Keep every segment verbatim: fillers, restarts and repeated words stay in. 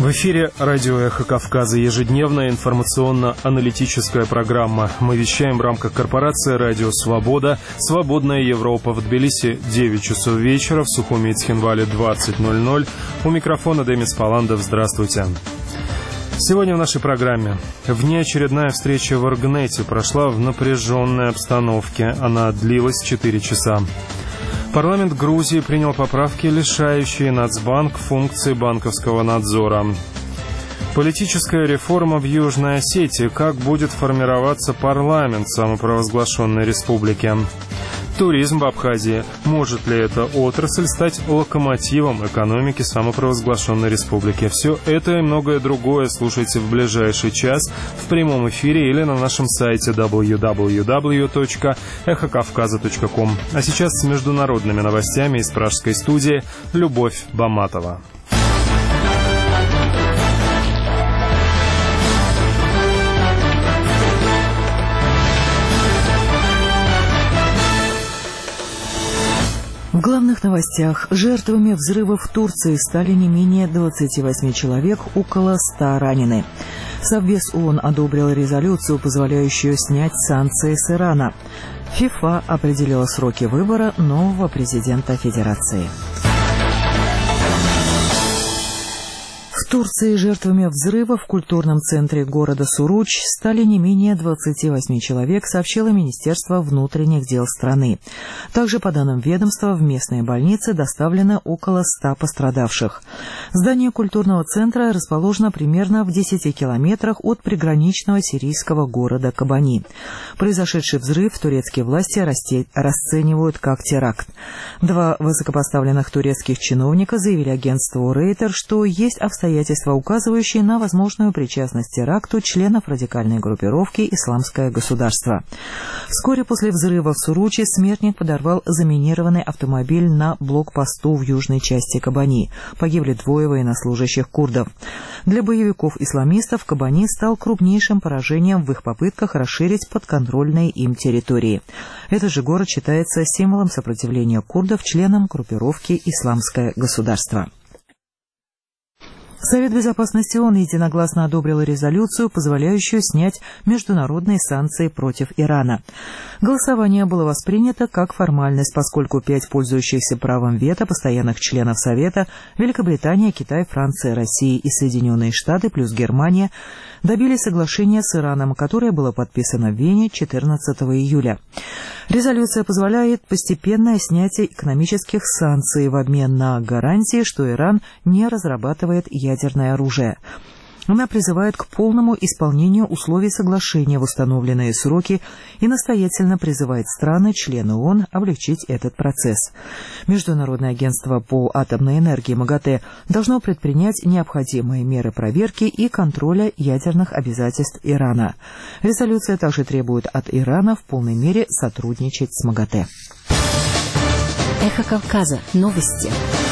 В эфире радио «Эхо Кавказа», ежедневная информационно-аналитическая программа. Мы вещаем в рамках корпорации «Радио Свобода». «Свободная Европа» в Тбилиси девять часов вечера, в Сухуми и Цхинвале двадцать ноль ноль. У микрофона Демис Паландов. Здравствуйте. Сегодня в нашей программе. Внеочередная встреча в Оргнете прошла в напряженной обстановке. Она длилась четыре часа. Парламент Грузии принял поправки, лишающие Нацбанк функции банковского надзора. Политическая реформа в Южной Осетии. Как будет формироваться парламент самопровозглашенной республики? Туризм в Абхазии. Может ли эта отрасль стать локомотивом экономики самопровозглашенной республики? Все это и многое другое слушайте в ближайший час в прямом эфире или на нашем сайте дабл ю дабл ю дабл ю точка эхо кавказа точка ком. А сейчас с международными новостями из пражской студии Любовь Баматова. В главных новостях. Жертвами взрывов в Турции стали не менее двадцати восьми человек, около ста ранены. Совбез ООН одобрил резолюцию, позволяющую снять санкции с Ирана. ФИФА определила сроки выбора нового президента Федерации. В Турции жертвами взрыва в культурном центре города Суруч стали не менее двадцати восьми человек, сообщило Министерство внутренних дел страны. Также, по данным ведомства, в местные больницы доставлено около ста пострадавших. Здание культурного центра расположено примерно в десяти километрах от приграничного сирийского города Кобани. Произошедший взрыв турецкие власти расценивают как теракт. Два высокопоставленных турецких чиновника заявили агентству Рейтер, что есть обстоятельства, указывающие на возможную причастность к теракту членов радикальной группировки «Исламское государство». Вскоре после взрыва в Суруче смертник подорвал заминированный автомобиль на блокпосту в южной части Кобани. Погибли двое военнослужащих курдов. Для боевиков-исламистов Кобани стал крупнейшим поражением в их попытках расширить подконтрольные им территории. Этот же город считается символом сопротивления курдов членам группировки «Исламское государство». Совет Безопасности ООН единогласно одобрил резолюцию, позволяющую снять международные санкции против Ирана. Голосование было воспринято как формальность, поскольку пять пользующихся правом вето постоянных членов Совета – Великобритания, Китай, Франция, Россия и Соединенные Штаты плюс Германия – добились соглашения с Ираном, которое было подписано в Вене четырнадцатого июля. Резолюция позволяет постепенное снятие экономических санкций в обмен на гарантии, что Иран не разрабатывает ядерное оружие. Она призывает к полному исполнению условий соглашения в установленные сроки и настоятельно призывает страны, члены ООН, облегчить этот процесс. Международное агентство по атомной энергии МАГАТЭ должно предпринять необходимые меры проверки и контроля ядерных обязательств Ирана. Резолюция также требует от Ирана в полной мере сотрудничать с МАГАТЭ. Эхо Кавказа. Новости.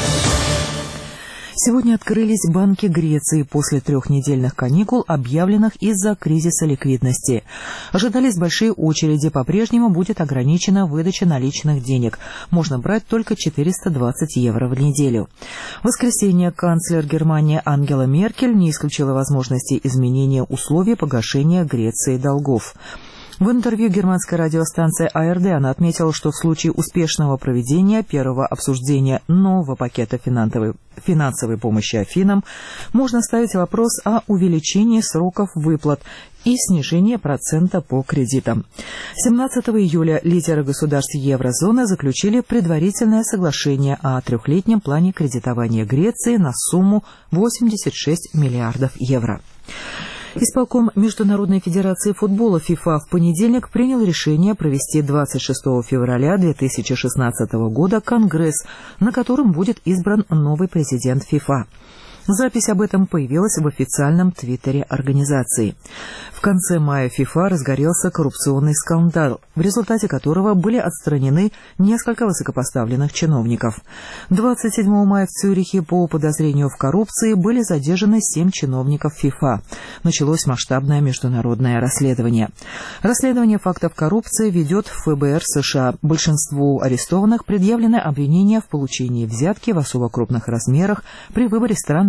Сегодня открылись банки Греции после трехнедельных каникул, объявленных из-за кризиса ликвидности. Ожидались большие очереди, по-прежнему будет ограничена выдача наличных денег. Можно брать только четыреста двадцать евро в неделю. В воскресенье канцлер Германии Ангела Меркель не исключила возможности изменения условий погашения Греции долгов. В интервью германской радиостанции А Эр Дэ она отметила, что в случае успешного проведения первого обсуждения нового пакета финансовой, финансовой помощи Афинам можно ставить вопрос о увеличении сроков выплат и снижении процента по кредитам. семнадцатого июля лидеры государств еврозоны заключили предварительное соглашение о трехлетнем плане кредитования Греции на сумму восемьдесят шесть миллиардов евро. Исполком Международной федерации футбола ФИФА в понедельник принял решение провести двадцать шестого февраля две тысячи шестнадцатого года конгресс, на котором будет избран новый президент ФИФА. Запись об этом появилась в официальном твиттере организации. В конце мая ФИФА разгорелся коррупционный скандал, в результате которого были отстранены несколько высокопоставленных чиновников. двадцать седьмого мая в Цюрихе по подозрению в коррупции были задержаны семь чиновников ФИФА. Началось масштабное международное расследование. Расследование фактов коррупции ведет ФБР США. Большинству арестованных предъявлены обвинения в получении взятки в особо крупных размерах при выборе стран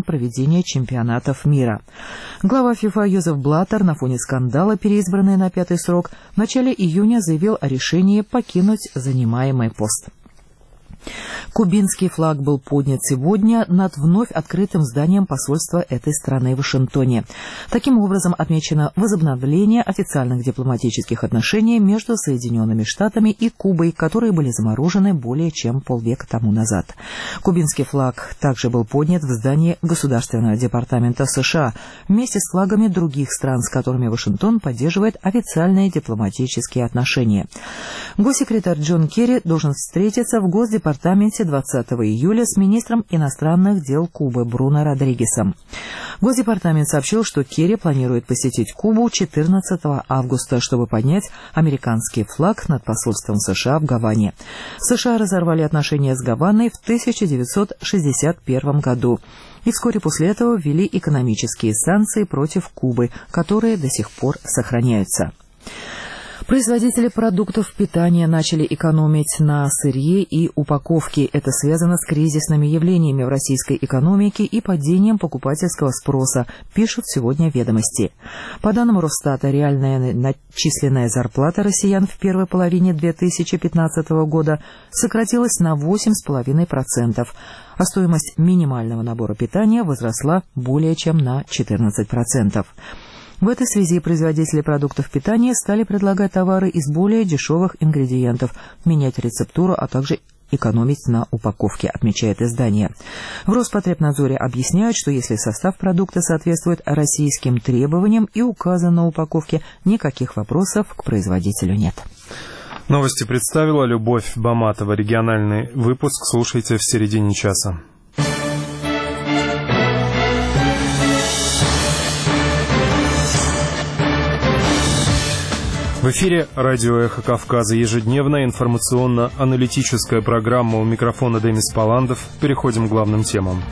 момент проведения чемпионатов мира. Глава ФИФА Йозеф Блаттер на фоне скандала, переизбранный на пятый срок, в начале июня заявил о решении покинуть занимаемый пост. Кубинский флаг был поднят сегодня над вновь открытым зданием посольства этой страны в Вашингтоне. Таким образом, отмечено возобновление официальных дипломатических отношений между Соединенными Штатами и Кубой, которые были заморожены более чем полвека тому назад. Кубинский флаг также был поднят в здании Государственного департамента США вместе с флагами других стран, с которыми Вашингтон поддерживает официальные дипломатические отношения. Госсекретарь Джон Керри должен встретиться в Госдепартаменте двадцатого июля с министром иностранных дел Кубы Бруно Родригесом. Госдепартамент сообщил, что Керри планирует посетить Кубу четырнадцатого августа, чтобы поднять американский флаг над посольством США в Гаване. США разорвали отношения с Гаваной в тысяча девятьсот шестьдесят первом году и вскоре после этого ввели экономические санкции против Кубы, которые до сих пор сохраняются. Производители продуктов питания начали экономить на сырье и упаковке. Это связано с кризисными явлениями в российской экономике и падением покупательского спроса, пишут сегодня «Ведомости». По данным Росстата, реальная начисленная зарплата россиян в первой половине две тысячи пятнадцатого года сократилась на восемь целых пять десятых процента, а стоимость минимального набора питания возросла более чем на четырнадцать процентов. В этой связи производители продуктов питания стали предлагать товары из более дешевых ингредиентов, менять рецептуру, а также экономить на упаковке, отмечает издание. В Роспотребнадзоре объясняют, что если состав продукта соответствует российским требованиям и указан на упаковке, никаких вопросов к производителю нет. Новости представила Любовь Баматова. Региональный выпуск слушайте в середине часа. В эфире радио «Эхо Кавказа». Ежедневная информационно-аналитическая программа. У микрофона Демис Паландов. Переходим к главным темам.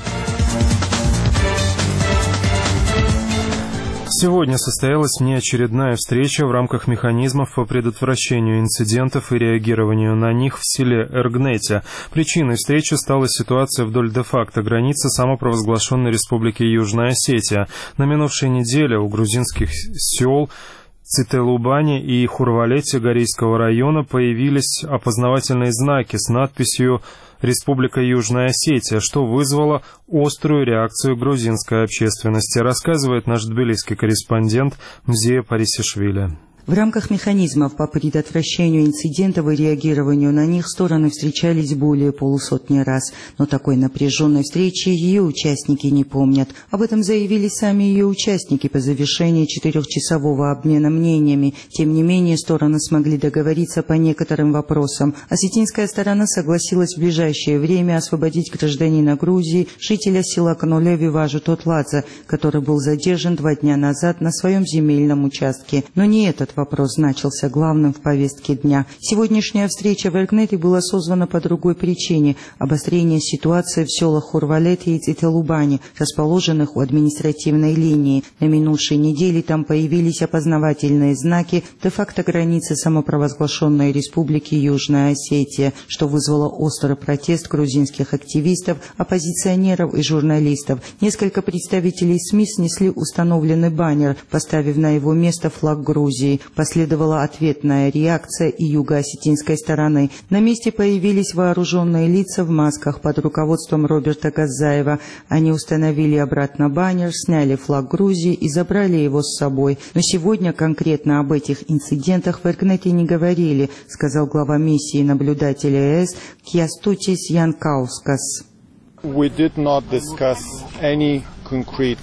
Сегодня состоялась внеочередная встреча в рамках механизмов по предотвращению инцидентов и реагированию на них в селе Эргнете. Причиной встречи стала ситуация вдоль де-факто границы самопровозглашенной Республики Южная Осетия. На минувшей неделе у грузинских сел Цителубани и Хурвалете Горейского района появились опознавательные знаки с надписью «Республика Южная Осетия», что вызвало острую реакцию грузинской общественности, рассказывает наш тбилисский корреспондент Мзея Парисишвили. В рамках механизмов по предотвращению инцидентов и реагированию на них стороны встречались более полусотни раз, но такой напряженной встречи ее участники не помнят. Об этом заявили сами ее участники по завершении четырехчасового обмена мнениями. Тем не менее, стороны смогли договориться по некоторым вопросам. Осетинская сторона согласилась в ближайшее время освободить гражданина Грузии, жителя села Канулеви Важу Тотладзе, который был задержан два дня назад на своем земельном участке. Но не этот вопрос значился главным в повестке дня. Сегодняшняя встреча в Эргнете была созвана по другой причине – обострение ситуации в селах Хурвалете и Цителубани, расположенных у административной линии. На минувшей неделе там появились опознавательные знаки де-факто границы самопровозглашенной Республики Южная Осетия, что вызвало острый протест грузинских активистов, оппозиционеров и журналистов. Несколько представителей СМИ снесли установленный баннер, поставив на его место флаг Грузии. Последовала ответная реакция и юго-осетинской стороны. На месте появились вооруженные лица в масках под руководством Роберта Газаева. Они установили обратно баннер, сняли флаг Грузии и забрали его с собой. Но сегодня конкретно об этих инцидентах в Эргнете не говорили, сказал глава миссии наблюдателя ЕС Кястутис Янкаускас. We did not discuss any concrete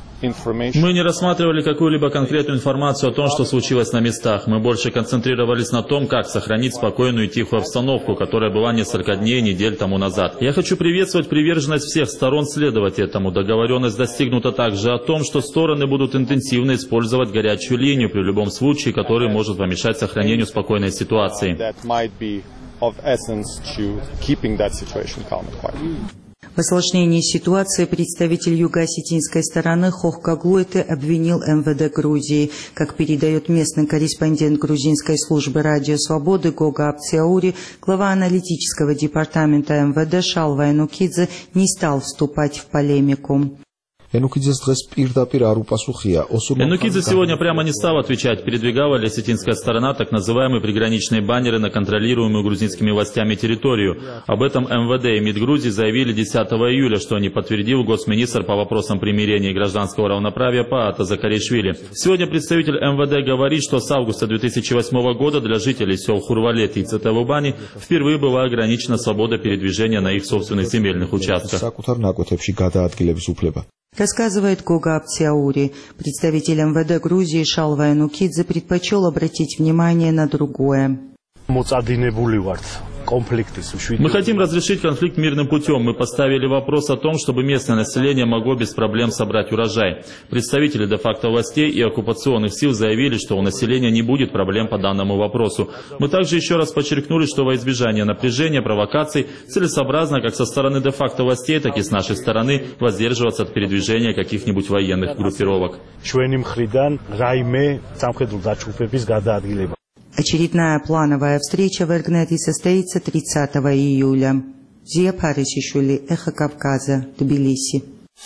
Мы не рассматривали какую-либо конкретную информацию о том, что случилось на местах. Мы больше концентрировались на том, как сохранить спокойную и тихую обстановку, которая была несколько дней и недель тому назад. Я хочу приветствовать приверженность всех сторон следовать этому. Договоренность достигнута также о том, что стороны будут интенсивно использовать горячую линию при любом случае, который может помешать сохранению спокойной ситуации. В осложнении ситуации представитель юго-осетинской стороны Хохкаглойте обвинил эм вэ дэ Грузии. Как передает местный корреспондент грузинской службы «Радио Свободы» Гога Апциаури, глава аналитического департамента эм вэ дэ Шалва Энукидзе не стал вступать в полемику. Энукидзе сегодня прямо не стал отвечать, передвигала ли осетинская сторона так называемые приграничные баннеры на контролируемую грузинскими властями территорию. Об этом эм вэ дэ и МИД Грузии заявили десятого июля, что не подтвердил госминистр по вопросам примирения и гражданского равноправия Паата Закаришвили. Сегодня представитель эм вэ дэ говорит, что с августа две тысячи восьмого года для жителей сел Хурвалет и Цетелубани впервые была ограничена свобода передвижения на их собственных земельных участках. Рассказывает Гога Апциаури. Представитель эм вэ дэ Грузии Шалва Энукидзе предпочел обратить внимание на другое. Мы хотим разрешить конфликт мирным путем. Мы поставили вопрос о том, чтобы местное население могло без проблем собрать урожай. Представители де-факто властей и оккупационных сил заявили, что у населения не будет проблем по данному вопросу. Мы также еще раз подчеркнули, что во избежание напряжения, провокаций целесообразно как со стороны де-факто властей, так и с нашей стороны воздерживаться от передвижения каких-нибудь военных группировок. Очередная плановая встреча в Эргнете состоится тридцатого июля. Зия Парисишвили, Эхо Кавказа, Тбилиси.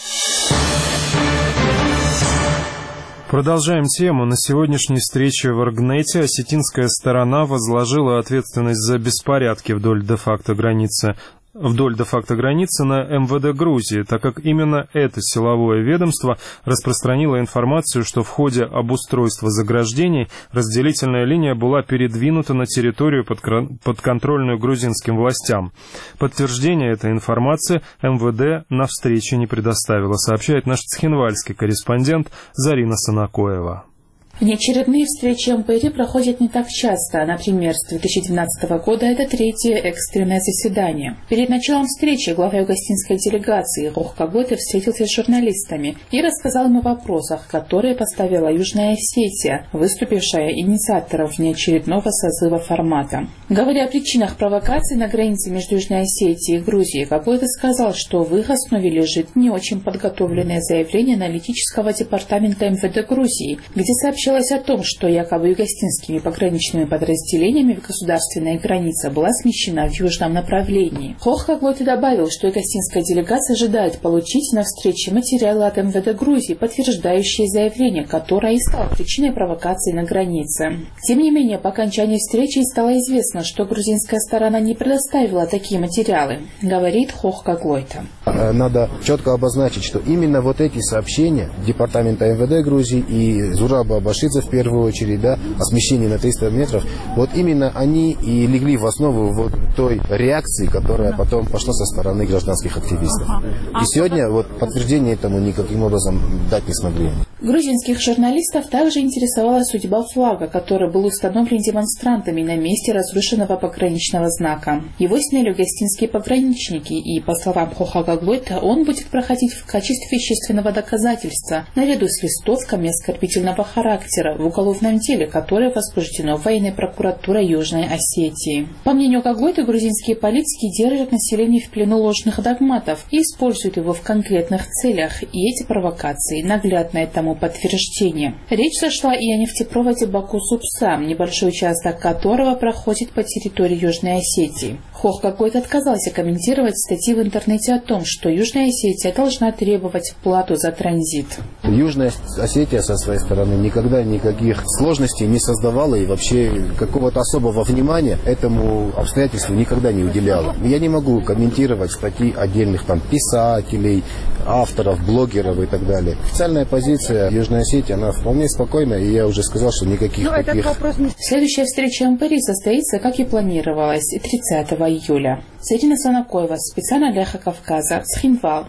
Продолжаем тему. На сегодняшней встрече в Эргнете осетинская сторона возложила ответственность за беспорядки вдоль де-факто границы вдоль де-факто границы на эм вэ дэ Грузии, так как именно это силовое ведомство распространило информацию, что в ходе обустройства заграждений разделительная линия была передвинута на территорию подконтрольную грузинским властям. Подтверждение этой информации эм вэ дэ на встрече не предоставило, сообщает наш цхинвальский корреспондент Зарина Санакоева. Внеочередные встречи эм пэ эр проходят не так часто. Например, с две тысячи двенадцатого года это третье экстренное заседание. Перед началом встречи глава югостинской делегации Хохкаглойте встретился с журналистами и рассказал им о вопросах, которые поставила Южная Осетия, выступившая инициатором внеочередного созыва формата. Говоря о причинах провокаций на границе между Южной Осетией и Грузией, Гаглойте сказал, что в их основе лежит не очень подготовленное заявление аналитического департамента эм вэ дэ Грузии, где сообщалось о том, что якобы югостинскими пограничными подразделениями государственная граница была смещена в южном направлении. Хохкаглойте добавил, что югостинская делегация ожидает получить на встрече материалы от эм вэ дэ Грузии, подтверждающие заявление, которое и стало причиной провокации на границе. Тем не менее, по окончании встречи стало известно, что грузинская сторона не предоставила такие материалы, говорит Хохкаглойте. Надо четко обозначить, что именно вот эти сообщения департамента эм вэ дэ Грузии и Зураба Абашидзе в первую очередь, да, о смещении на триста метров, вот именно они и легли в основу вот той реакции, которая потом пошла со стороны гражданских активистов. И сегодня вот подтверждение этому никаким образом дать не смогли. Грузинских журналистов также интересовала судьба флага, который был установлен демонстрантами на месте разрушенного пограничного знака. Его сняли югостинские пограничники, и, по словам Хохкаглойте, он будет проходить в качестве вещественного доказательства, наряду с листовками оскорбительного характера в уголовном деле, которое возбуждено военной прокуратурой Южной Осетии. По мнению Гаглойте, грузинские политики держат население в плену ложных догматов и используют его в конкретных целях, и эти провокации наглядное тому подтверждение. Речь зашла и о нефтепроводе Баку-Супса, небольшой участок которого проходит по территории Южной Осетии. Хохкаглойте отказался комментировать статьи в интернете о том, что Южная Осетия должна требовать плату за транзит. Южная Осетия со своей стороны никогда никаких сложностей не создавала и вообще какого-то особого внимания этому обстоятельству никогда не уделяла. Я не могу комментировать статьи отдельных там писателей, авторов, блогеров и так далее. Официальная позиция Южной Осетии, она вполне спокойная, и я уже сказал, что никаких Но таких... Не... Следующая встреча эм пэ эр состоится, как и планировалось, тридцатого июля. Зарина Санакоева, специально для Эхо Кавказа, Цхинвал.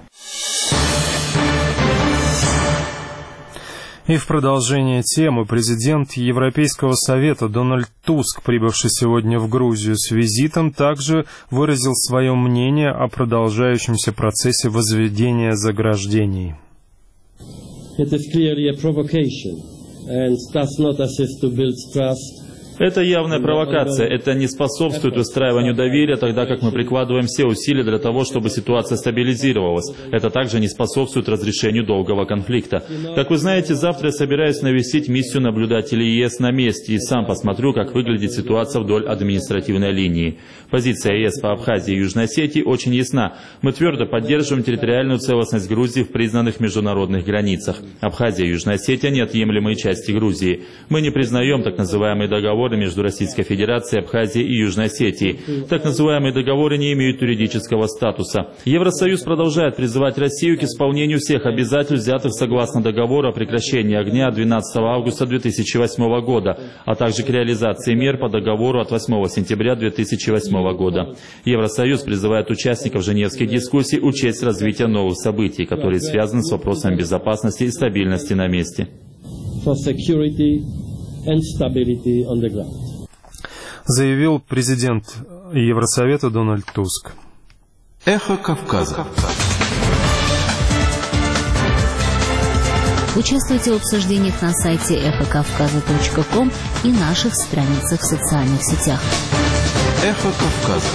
И в продолжение темы президент Европейского совета Дональд Туск, прибывший сегодня в Грузию с визитом, также выразил свое мнение о продолжающемся процессе возведения заграждений. It is clearly a provocation and does not assist to build trust Это явная провокация, это не способствует выстраиванию доверия, тогда как мы прикладываем все усилия для того, чтобы ситуация стабилизировалась. Это также не способствует разрешению долгого конфликта. Как вы знаете, завтра я собираюсь навестить миссию наблюдателей ЕС на месте и сам посмотрю, как выглядит ситуация вдоль административной линии. Позиция ЕС по Абхазии и Южной Осетии очень ясна. Мы твердо поддерживаем территориальную целостность Грузии в признанных международных границах. Абхазия и Южная Осетия – неотъемлемые части Грузии. Мы не признаем так называемые договоры между Российской Федерацией, Абхазией и Южной Осетией. Так называемые договоры не имеют юридического статуса. Евросоюз продолжает призывать Россию к исполнению всех обязательств, взятых согласно договору о прекращении огня двенадцатого августа две тысячи восьмого года, а также к реализации мер по договору от восьмого сентября две тысячи восьмого года. Евросоюз призывает участников женевских дискуссий учесть развитие новых событий, которые связаны с вопросом безопасности и стабильности на месте. Заявил президент Евросовета Дональд Туск. Эхо Кавказа. Участвуйте в обсуждениях на сайте эхо кавказа точка ком и наших страницах в социальных сетях. Эхо Кавказа.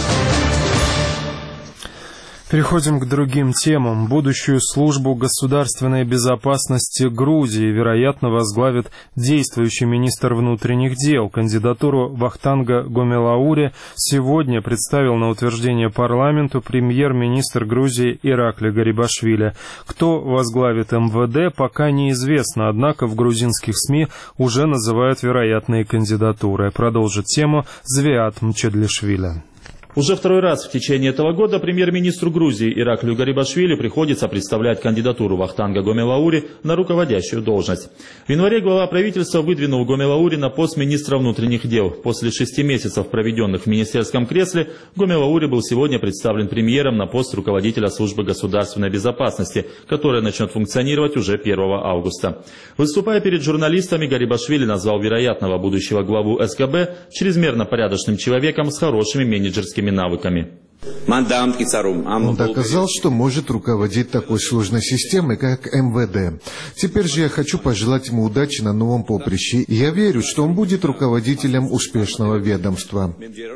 Переходим к другим темам. Будущую службу государственной безопасности Грузии, вероятно, возглавит действующий министр внутренних дел. Кандидатуру Вахтанга Гомелаури сегодня представил на утверждение парламенту премьер-министр Грузии Иракли Гарибашвили. Кто возглавит МВД, пока неизвестно, однако в грузинских СМИ уже называют вероятные кандидатуры. Продолжит тему Звиат Мчедлишвили. Уже второй раз в течение этого года премьер-министру Грузии Ираклию Гарибашвили приходится представлять кандидатуру Вахтанга Гомелаури на руководящую должность. В январе глава правительства выдвинул Гомелаури на пост министра внутренних дел. После шести месяцев, проведенных в министерском кресле, Гомелаури был сегодня представлен премьером на пост руководителя службы государственной безопасности, которая начнет функционировать уже первого августа. Выступая перед журналистами, Гарибашвили назвал вероятного будущего главу СГБ чрезмерно порядочным человеком с хорошими менеджерскими навыками. Он доказал, что может руководить такой сложной системой, как МВД. Теперь же я хочу пожелать ему удачи на новом поприще. Я верю, что он будет руководителем успешного ведомства.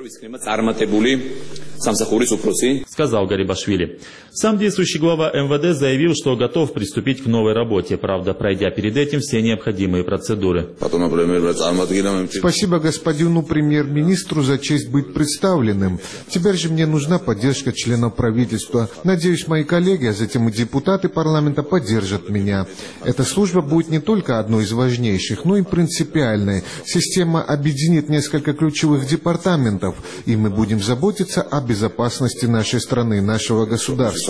Сказал Гарибашвили. Сам действующий глава МВД заявил, что готов приступить к новой работе, правда, пройдя перед этим все необходимые процедуры. Спасибо господину премьер-министру за честь быть представленным. Теперь же мне нужна поддержка членов правительства. Надеюсь, мои коллеги, а затем и депутаты парламента поддержат меня. Эта служба будет не только одной из важнейших, но и принципиальной. Система объединит несколько ключевых департаментов, и мы будем заботиться о безопасности нашей страны, нашего государства.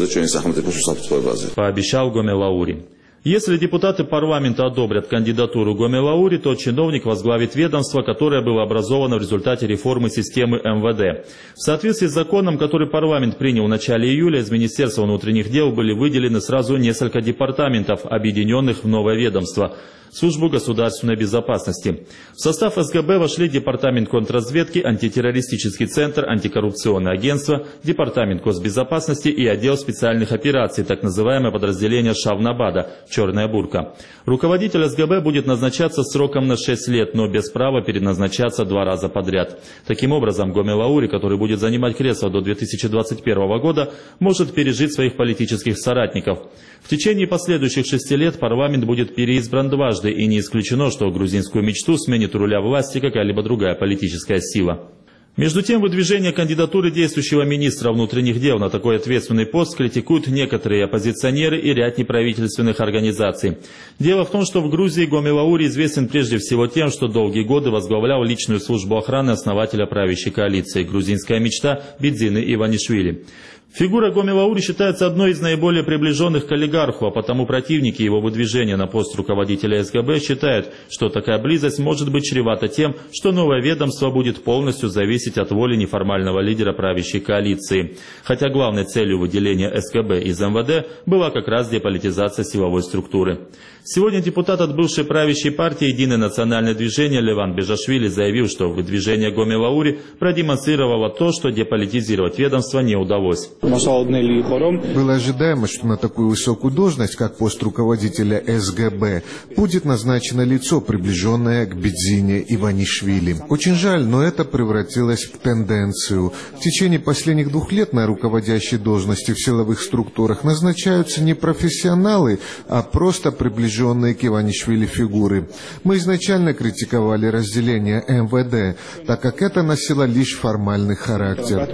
Пообещал Гомелаури. Если депутаты парламента одобрят кандидатуру Гомелаури, то чиновник возглавит ведомство, которое было образовано в результате реформы системы МВД. В соответствии с законом, который парламент принял в начале июля, из Министерства внутренних дел были выделены сразу несколько департаментов, объединенных в новое ведомство – Службу государственной безопасности. В состав СГБ вошли Департамент контрразведки, Антитеррористический центр, Антикоррупционное агентство, Департамент госбезопасности и отдел специальных операций, так называемое подразделение Шавнабада «Черная бурка». Руководитель СГБ будет назначаться сроком на шесть лет, но без права переназначаться два раза подряд. Таким образом, Гомелаури, который будет занимать кресло до две тысячи двадцать первого года, может пережить своих политических соратников. В течение последующих шести лет парламент будет переизбран дважды, и не исключено, что грузинскую мечту сменит у руля власти какая-либо другая политическая сила. Между тем, выдвижение кандидатуры действующего министра внутренних дел на такой ответственный пост критикуют некоторые оппозиционеры и ряд неправительственных организаций. Дело в том, что в Грузии Гомелаури известен прежде всего тем, что долгие годы возглавлял личную службу охраны основателя правящей коалиции «Грузинская мечта» Бидзины Иванишвили. Фигура Гомелаури считается одной из наиболее приближенных к олигарху, а потому противники его выдвижения на пост руководителя СГБ считают, что такая близость может быть чревата тем, что новое ведомство будет полностью зависеть от воли неформального лидера правящей коалиции. Хотя главной целью выделения СГБ из МВД была как раз деполитизация силовой структуры. Сегодня депутат от бывшей правящей партии «Единое национальное движение» Леван Бежашвили заявил, что выдвижение Гомелаури продемонстрировало то, что деполитизировать ведомство не удалось. Было ожидаемо, что на такую высокую должность, как пост руководителя эс гэ бэ, будет назначено лицо, приближенное к Бедзине Иванишвили. Очень жаль, но это превратилось в тенденцию. В течение последних двух лет на руководящие должности в силовых структурах назначаются не профессионалы, а просто приближенные к Иванишвили фигуры. Мы изначально критиковали разделение эм вэ дэ, так как это носило лишь формальный характер.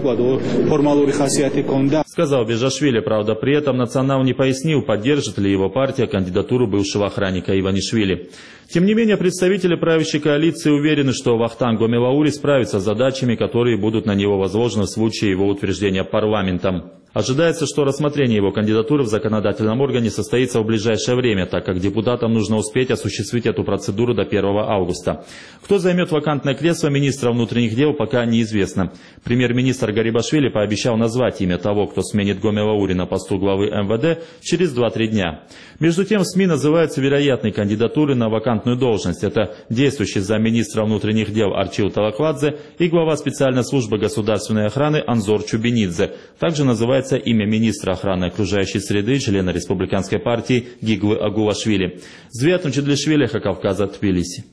Сказал Бежашвили, правда, при этом Национал не пояснил, поддержит ли его партия кандидатуру бывшего охранника Иванишвили. Тем не менее, представители правящей коалиции уверены, что Вахтанг Гомелаури справится с задачами, которые будут на него возложены в случае его утверждения парламентом. Ожидается, что рассмотрение его кандидатуры в законодательном органе состоится в ближайшее время, так как депутатам нужно успеть осуществить эту процедуру до первого августа. Кто займет вакантное кресло министра внутренних дел, пока неизвестно. Премьер-министр Гарибашвили пообещал назвать имя того, кто сменит Гомелаури на посту главы эм вэ дэ через два-три дня. Между тем, в СМИ называются вероятные кандидатуры на вакантную должность. Это действующий замминистра внутренних дел Арчил Талакладзе и глава специальной службы государственной охраны Анзор Чубинидзе. Также называется имя министра охраны окружающей среды, члена республиканской партии Гиглы Агулашвили. Звятун Чедлишвили, Кавказа, Тбилиси.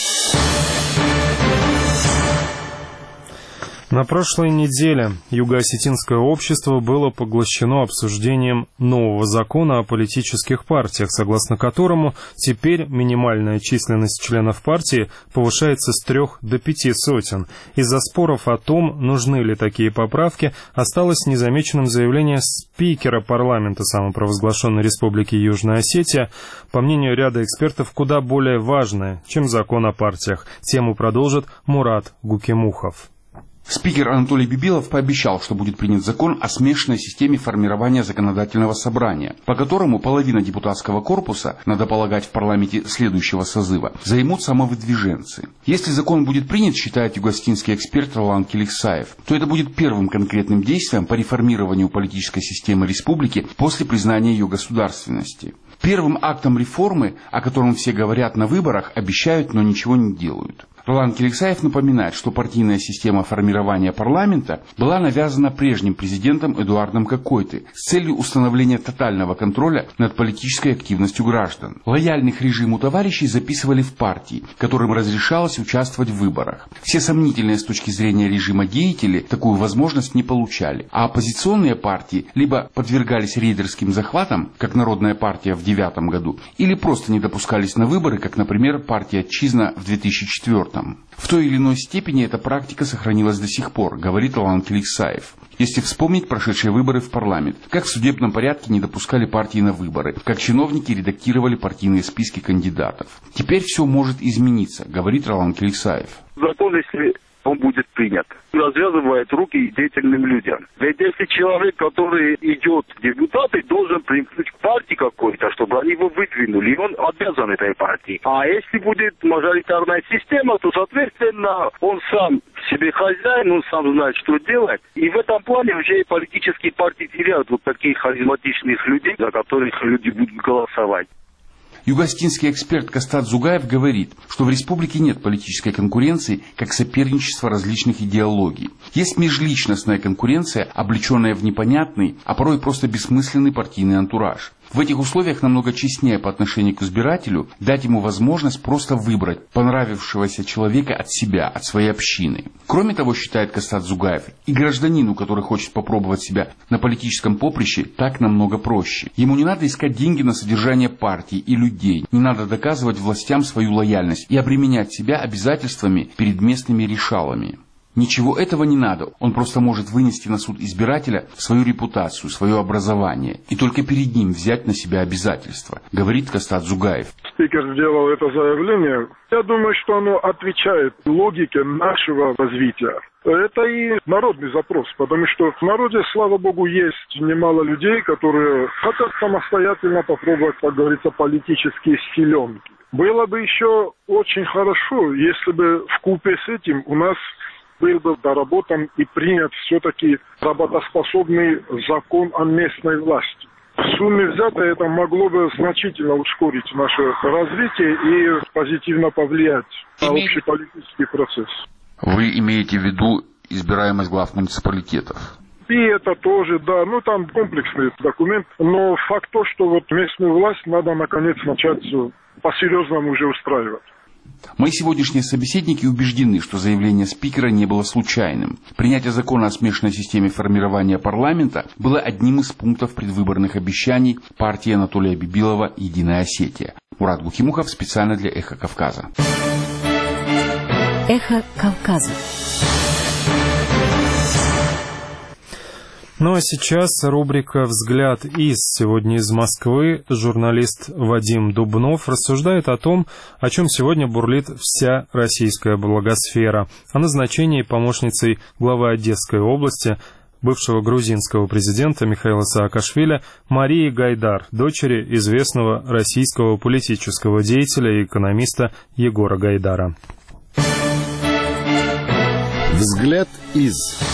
На прошлой неделе Юго-Осетинское общество было поглощено обсуждением нового закона о политических партиях, согласно которому теперь минимальная численность членов партии повышается с трех до пяти сотен. Из-за споров о том, нужны ли такие поправки, осталось незамеченным заявление спикера парламента самопровозглашенной Республики Южная Осетия, по мнению ряда экспертов, куда более важное, чем закон о партиях. Тему продолжит Мурат Гукемухов. Спикер Анатолий Бибилов пообещал, что будет принят закон о смешанной системе формирования законодательного собрания, по которому половина депутатского корпуса, надо полагать, в парламенте следующего созыва, займут самовыдвиженцы. Если закон будет принят, считает юго-осетинский эксперт Ролан Келиксаев, то это будет первым конкретным действием по реформированию политической системы республики после признания ее государственности. Первым актом реформы, о котором все говорят на выборах, обещают, но ничего не делают. Ролан Келиксаев напоминает, что партийная система формирования парламента была навязана прежним президентом Эдуардом Кокойты с целью установления тотального контроля над политической активностью граждан. Лояльных режиму товарищей записывали в партии, которым разрешалось участвовать в выборах. Все сомнительные с точки зрения режима деятели такую возможность не получали, а оппозиционные партии либо подвергались рейдерским захватам, как Народная партия в девятом году, или просто не допускались на выборы, как, например, партия Отчизна в две тысячи четвёртом. В той или иной степени эта практика сохранилась до сих пор, говорит Ролан Келиксаев. Если вспомнить прошедшие выборы в парламент, как в судебном порядке не допускали партии на выборы, как чиновники редактировали партийные списки кандидатов. Теперь все может измениться, говорит Ролан Келиксаев. Закон, если он будет принят, развязывает руки деятельным людям. Ведь если человек, который идет в депутаты, должен примкнуть к партии какой-то, чтобы они его выдвинули, и он обязан этой партии. А если будет мажоритарная система, то, соответственно, он сам себе хозяин, он сам знает, что делать. И в этом плане уже и политические партии теряют вот таких харизматичных людей, за которых люди будут голосовать. Юго-осетинский эксперт Кастат Зугаев говорит, что в республике нет политической конкуренции, как соперничество различных идеологий. Есть межличностная конкуренция, облеченная в непонятный, а порой просто бессмысленный партийный антураж. В этих условиях намного честнее по отношению к избирателю дать ему возможность просто выбрать понравившегося человека от себя, от своей общины. Кроме того, считает Кастат Зугаев, и гражданину, который хочет попробовать себя на политическом поприще, так намного проще. Ему не надо искать деньги на содержание партии и людей, не надо доказывать властям свою лояльность и обременять себя обязательствами перед местными решалами. Ничего этого не надо, он просто может вынести на суд избирателя свою репутацию, свое образование, и только перед ним взять на себя обязательства, говорит Кастат Зугаев. Спикер сделал это заявление. Я думаю, что оно отвечает логике нашего развития. Это и народный запрос, потому что в народе, слава богу, есть немало людей, которые хотят самостоятельно попробовать, как говорится, политические силенки. Было бы еще очень хорошо, если бы вкупе с этим у нас был бы доработан и принят все-таки работоспособный закон о местной власти. В сумме взятое это могло бы значительно ускорить наше развитие и позитивно повлиять на общий политический процесс. Вы имеете в виду избираемость глав муниципалитетов? И это тоже, да, ну там комплексный документ. Но факт то, что вот местную власть надо наконец начать по-серьезному уже устраивать. Мои сегодняшние собеседники убеждены, что заявление спикера не было случайным. Принятие закона о смешанной системе формирования парламента было одним из пунктов предвыборных обещаний партии Анатолия Бибилова «Единая Осетия». Мурат Бухимухов специально для «Эхо Кавказа». «Эхо Кавказа». Ну а сейчас рубрика «Взгляд из». Сегодня из Москвы журналист Вадим Дубнов рассуждает о том, о чем сегодня бурлит вся российская благосфера, о назначении помощницей главы Одесской области бывшего грузинского президента Михаила Саакашвили Марии Гайдар, дочери известного российского политического деятеля и экономиста Егора Гайдара. «Взгляд из».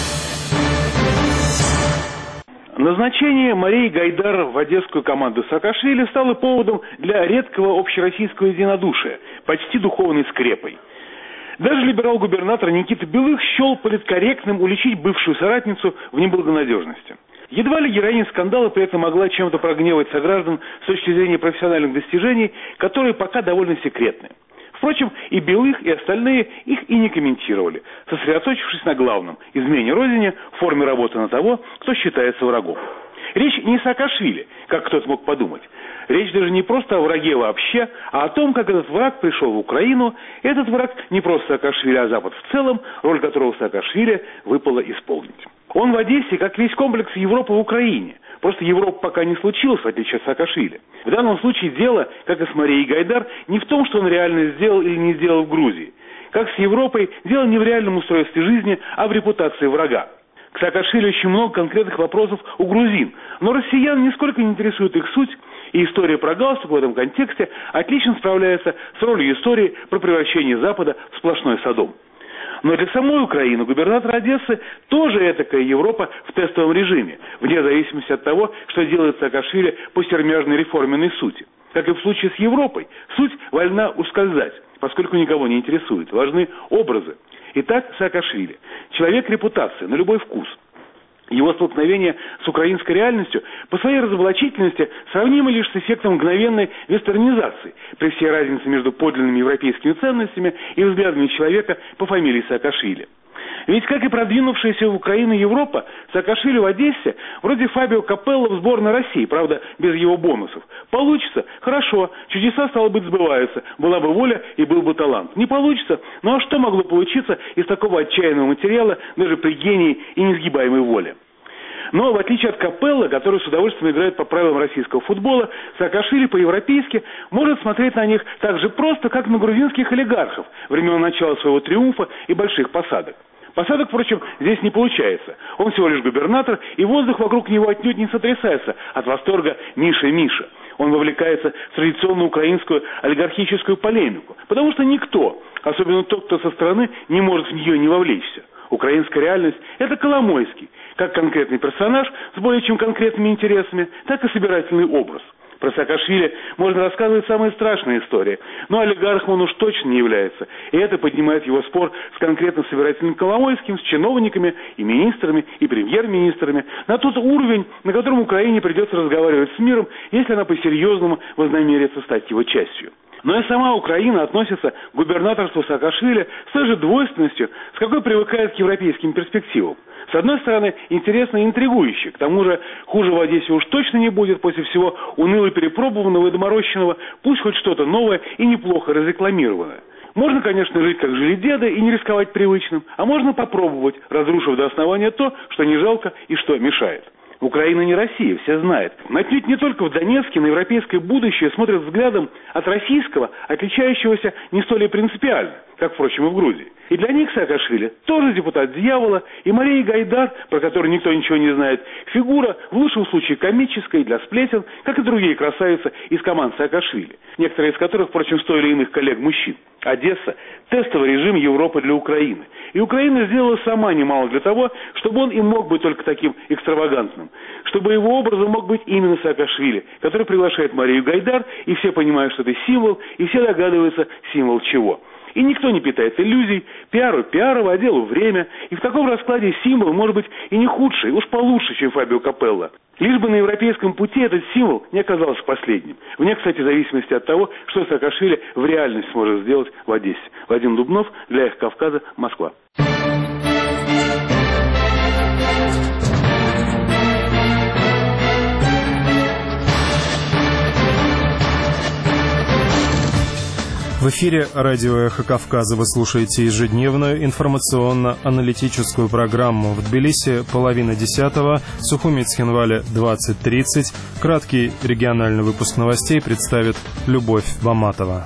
Назначение Марии Гайдар в одесскую команду Саакашвили стало поводом для редкого общероссийского единодушия, почти духовной скрепой. Даже либерал-губернатор Никита Белых счел политкорректным уличить бывшую соратницу в неблагонадежности. Едва ли героиня скандала при этом могла чем-то прогневать сограждан с точки зрения профессиональных достижений, которые пока довольно секретны. Впрочем, и Белых, и остальные их и не комментировали, сосредоточившись на главном – измене родине в форме работы на того, кто считается врагом. Речь не о Саакашвили, как кто-то мог подумать. Речь даже не просто о враге вообще, а о том, как этот враг пришел в Украину. Этот враг не просто Саакашвили, а Запад в целом, роль которого Саакашвили выпало исполнить. Он в Одессе, как весь комплекс Европы в Украине. Просто Европа пока не случилась, в отличие от Саакашвили. В данном случае дело, как и с Марией Гайдар, не в том, что он реально сделал или не сделал в Грузии. Как с Европой, дело не в реальном устройстве жизни, а в репутации врага. К Саакашвили очень много конкретных вопросов у грузин, но россиян нисколько не интересует их суть, и история про галстук в этом контексте отлично справляется с ролью истории про превращение Запада в сплошной Содом. Но для самой Украины губернатор Одессы тоже этакая Европа в тестовом режиме, вне зависимости от того, что делает Саакашвили по сермяжной реформенной сути. Как и в случае с Европой, суть вольна ускользать, поскольку никого не интересует. Важны образы. Итак, Саакашвили. Человек репутации, на любой вкус. Его столкновение с украинской реальностью по своей разоблачительности сравнимо лишь с эффектом мгновенной вестернизации, при всей разнице между подлинными европейскими ценностями и взглядами человека по фамилии Саакашвили. Ведь, как и продвинувшаяся в Украину Европа, Саакашвили в Одессе вроде Фабио Капелло в сборной России, правда, без его бонусов. Получится? Хорошо, чудеса, стало быть, сбываются, была бы воля и был бы талант. Не получится? Ну а что могло получиться из такого отчаянного материала даже при гении и несгибаемой воле? Но в отличие от Капелло, который с удовольствием играет по правилам российского футбола, Саакашвили по-европейски может смотреть на них так же просто, как на грузинских олигархов времен начала своего триумфа и больших посадок. Посадок, впрочем, здесь не получается. Он всего лишь губернатор, и воздух вокруг него отнюдь не сотрясается от восторга «Миша, Миша». Он вовлекается в традиционную украинскую олигархическую полемику, потому что никто, особенно тот, кто со стороны, не может в нее не вовлечься. Украинская реальность – это Коломойский, как конкретный персонаж с более чем конкретными интересами, так и собирательный образ. Про Саакашвили можно рассказывать самые страшные истории, но олигархом он уж точно не является, и это поднимает его спор с конкретно собирательным Коломойским, с чиновниками и министрами, и премьер-министрами, на тот уровень, на котором Украине придется разговаривать с миром, если она по-серьезному вознамерится стать его частью. Но и сама Украина относится к губернаторству Саакашвили с той же двойственностью, с какой привыкает к европейским перспективам. С одной стороны, интересно и интригующе, к тому же хуже в Одессе уж точно не будет после всего уныло перепробованного и доморощенного, пусть хоть что-то новое и неплохо разрекламированное. Можно, конечно, жить как жили деды и не рисковать привычным, а можно попробовать, разрушив до основания то, что не жалко и что мешает. Украина не Россия, все знают. Но отнюдь не только в Донецке на европейское будущее смотрят взглядом от российского, отличающегося не столь и принципиально, как, впрочем, и в Грузии. И для них Саакашвили тоже депутат дьявола, и Мария Гайдар, про которую никто ничего не знает, фигура, в лучшем случае комическая для сплетен, как и другие красавицы из команд Саакашвили, некоторые из которых, впрочем, стоили иных коллег-мужчин. Одесса – тестовый режим Европы для Украины. И Украина сделала сама немало для того, чтобы он и мог быть только таким экстравагантным, чтобы его образом мог быть именно Саакашвили, который приглашает Марию Гайдар, и все понимают, что это символ, и все догадываются, символ чего. И никто не питает иллюзий, пиару пиару, а делу время. И в таком раскладе символ может быть и не худший, уж получше, чем Фабио Капелло. Лишь бы на европейском пути этот символ не оказался последним. Вне, кстати, зависимости от того, что Саакашвили в реальность сможет сделать в Одессе. Вадим Дубнов, для «Эхо Кавказа», Москва. В эфире радио «Эхо Кавказа» вы слушаете ежедневную информационно-аналитическую программу. В Тбилиси половина десятого, Сухуми Цхинвале двадцать тридцать. Краткий региональный выпуск новостей представит Любовь Баматова.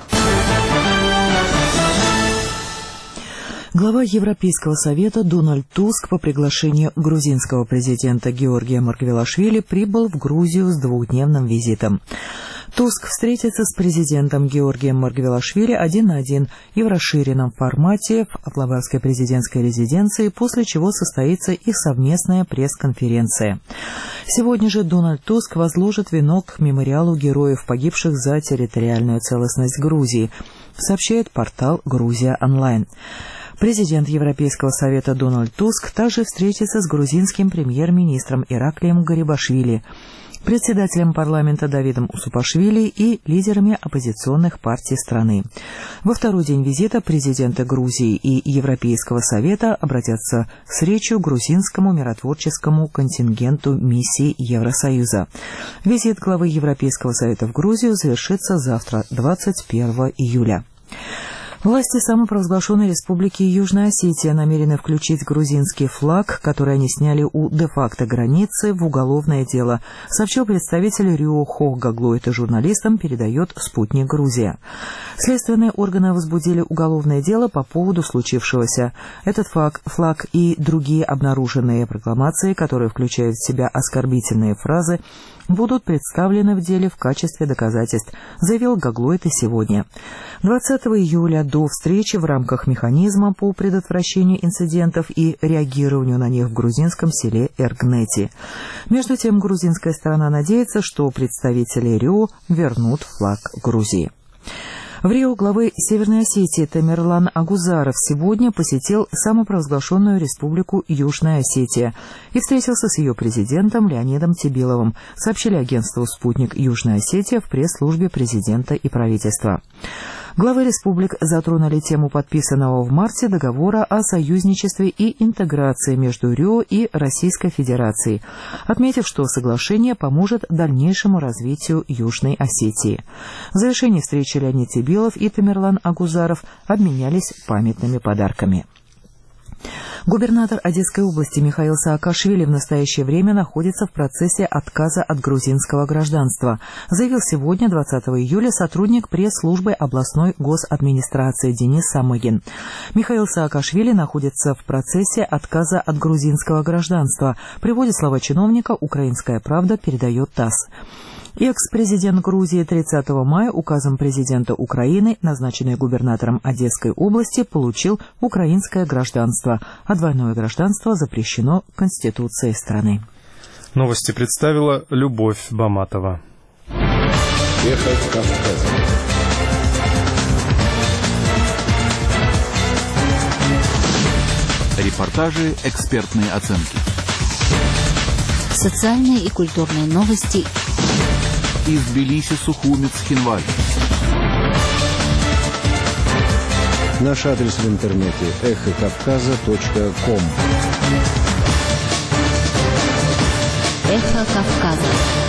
Глава Европейского совета Дональд Туск по приглашению грузинского президента Георгия Маргвелашвили прибыл в Грузию с двухдневным визитом. Туск встретится с президентом Георгием Маргвелашвили один на один и в расширенном формате в Лаврской президентской резиденции, после чего состоится их совместная пресс-конференция. Сегодня же Дональд Туск возложит венок к мемориалу героев, погибших за территориальную целостность Грузии, сообщает портал «Грузия онлайн». Президент Европейского совета Дональд Туск также встретится с грузинским премьер-министром Ираклием Гарибашвили, председателем парламента Давидом Усупашвили и лидерами оппозиционных партий страны. Во второй день визита президенты Грузии и Европейского совета обратятся с речью к грузинскому миротворческому контингенту миссии Евросоюза. Визит главы Европейского совета в Грузию завершится завтра, двадцать первого июля. Власти самопровозглашенной республики Южная Осетия намерены включить грузинский флаг, который они сняли у де-факто границы, в уголовное дело, сообщил представитель РИО Хохгаглу. Это журналистам передает «Спутник Грузия». Следственные органы возбудили уголовное дело по поводу случившегося. Этот флаг, флаг и другие обнаруженные прокламации, которые включают в себя оскорбительные фразы, будут представлены в деле в качестве доказательств, заявил Гаглу это сегодня. двадцатого июля до встречи в рамках механизма по предотвращению инцидентов и реагированию на них в грузинском селе Эргнети. Между тем, грузинская сторона надеется, что представители РИО вернут флаг Грузии. В Рио главы Северной Осетии Тамерлан Агузаров сегодня посетил самопровозглашенную республику Южная Осетия и встретился с ее президентом Леонидом Тебиловым, сообщили агентству «Спутник Южная Осетия» в пресс-службе президента и правительства. Главы республик затронули тему подписанного в марте договора о союзничестве и интеграции между РИО и Российской Федерацией, отметив, что соглашение поможет дальнейшему развитию Южной Осетии. В завершении встречи Леонид Тебилов и Тамерлан Агузаров обменялись памятными подарками. Губернатор Одесской области Михаил Саакашвили в настоящее время находится в процессе отказа от грузинского гражданства, заявил сегодня, двадцатого июля, сотрудник пресс-службы областной госадминистрации Денис Самыгин. Михаил Саакашвили находится в процессе отказа от грузинского гражданства, приводит слова чиновника «Украинская правда», передает ТАСС. Экс-президент Грузии тридцатого мая указом президента Украины, назначенный губернатором Одесской области, получил украинское гражданство, а двойное гражданство запрещено Конституцией страны. Новости представила Любовь Баматова. Эхо Кавказа. Репортажи, экспертные оценки. Социальные и культурные новости. Из Тбилиси, Сухуми, Цхинвале. Наш адрес в интернете эхо кавказа точка ком. Эхо Кавказа.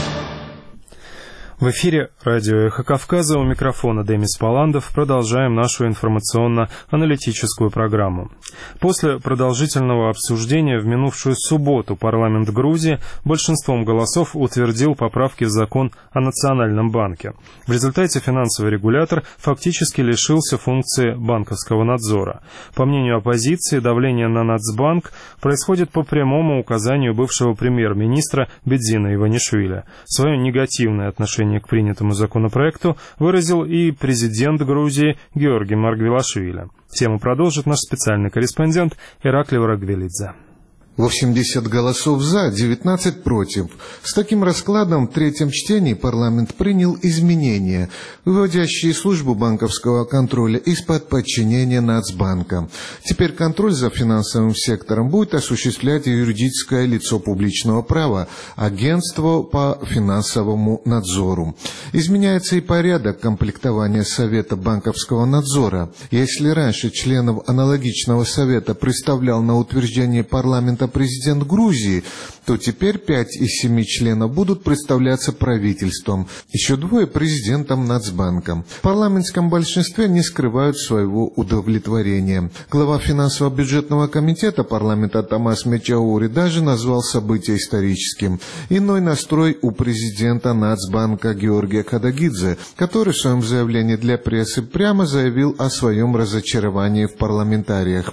В эфире радио «Эхо Кавказа», у микрофона Демис Паландов. Продолжаем нашу информационно-аналитическую программу. После продолжительного обсуждения в минувшую субботу парламент Грузии большинством голосов утвердил поправки в закон о Национальном банке. В результате финансовый регулятор фактически лишился функции банковского надзора. По мнению оппозиции, давление на Нацбанк происходит по прямому указанию бывшего премьер-министра Бедзина Иванишвили. Свое негативное отношение к принятому законопроекту выразил и президент Грузии Георгий Маргвелашвили. Тему продолжит наш специальный корреспондент Ираклий Врагвелидзе. восемьдесят голосов «за», девятнадцать против. С таким раскладом в третьем чтении парламент принял изменения, выводящие службу банковского контроля из-под подчинения Нацбанка. Теперь контроль за финансовым сектором будет осуществлять юридическое лицо публичного права – Агентство по финансовому надзору. Изменяется и порядок комплектования Совета банковского надзора. Если раньше членов аналогичного совета представлял на утверждение парламента президент Грузии, то теперь пять из семи членов будут представляться правительством, еще двое президентом Нацбанка. В парламентском большинстве не скрывают своего удовлетворения. Глава финансово-бюджетного комитета парламента Томас Мечаури даже назвал событие историческим. Иной настрой у президента Нацбанка Георгия Кадагидзе, который в своем заявлении для прессы прямо заявил о своем разочаровании в парламентариях.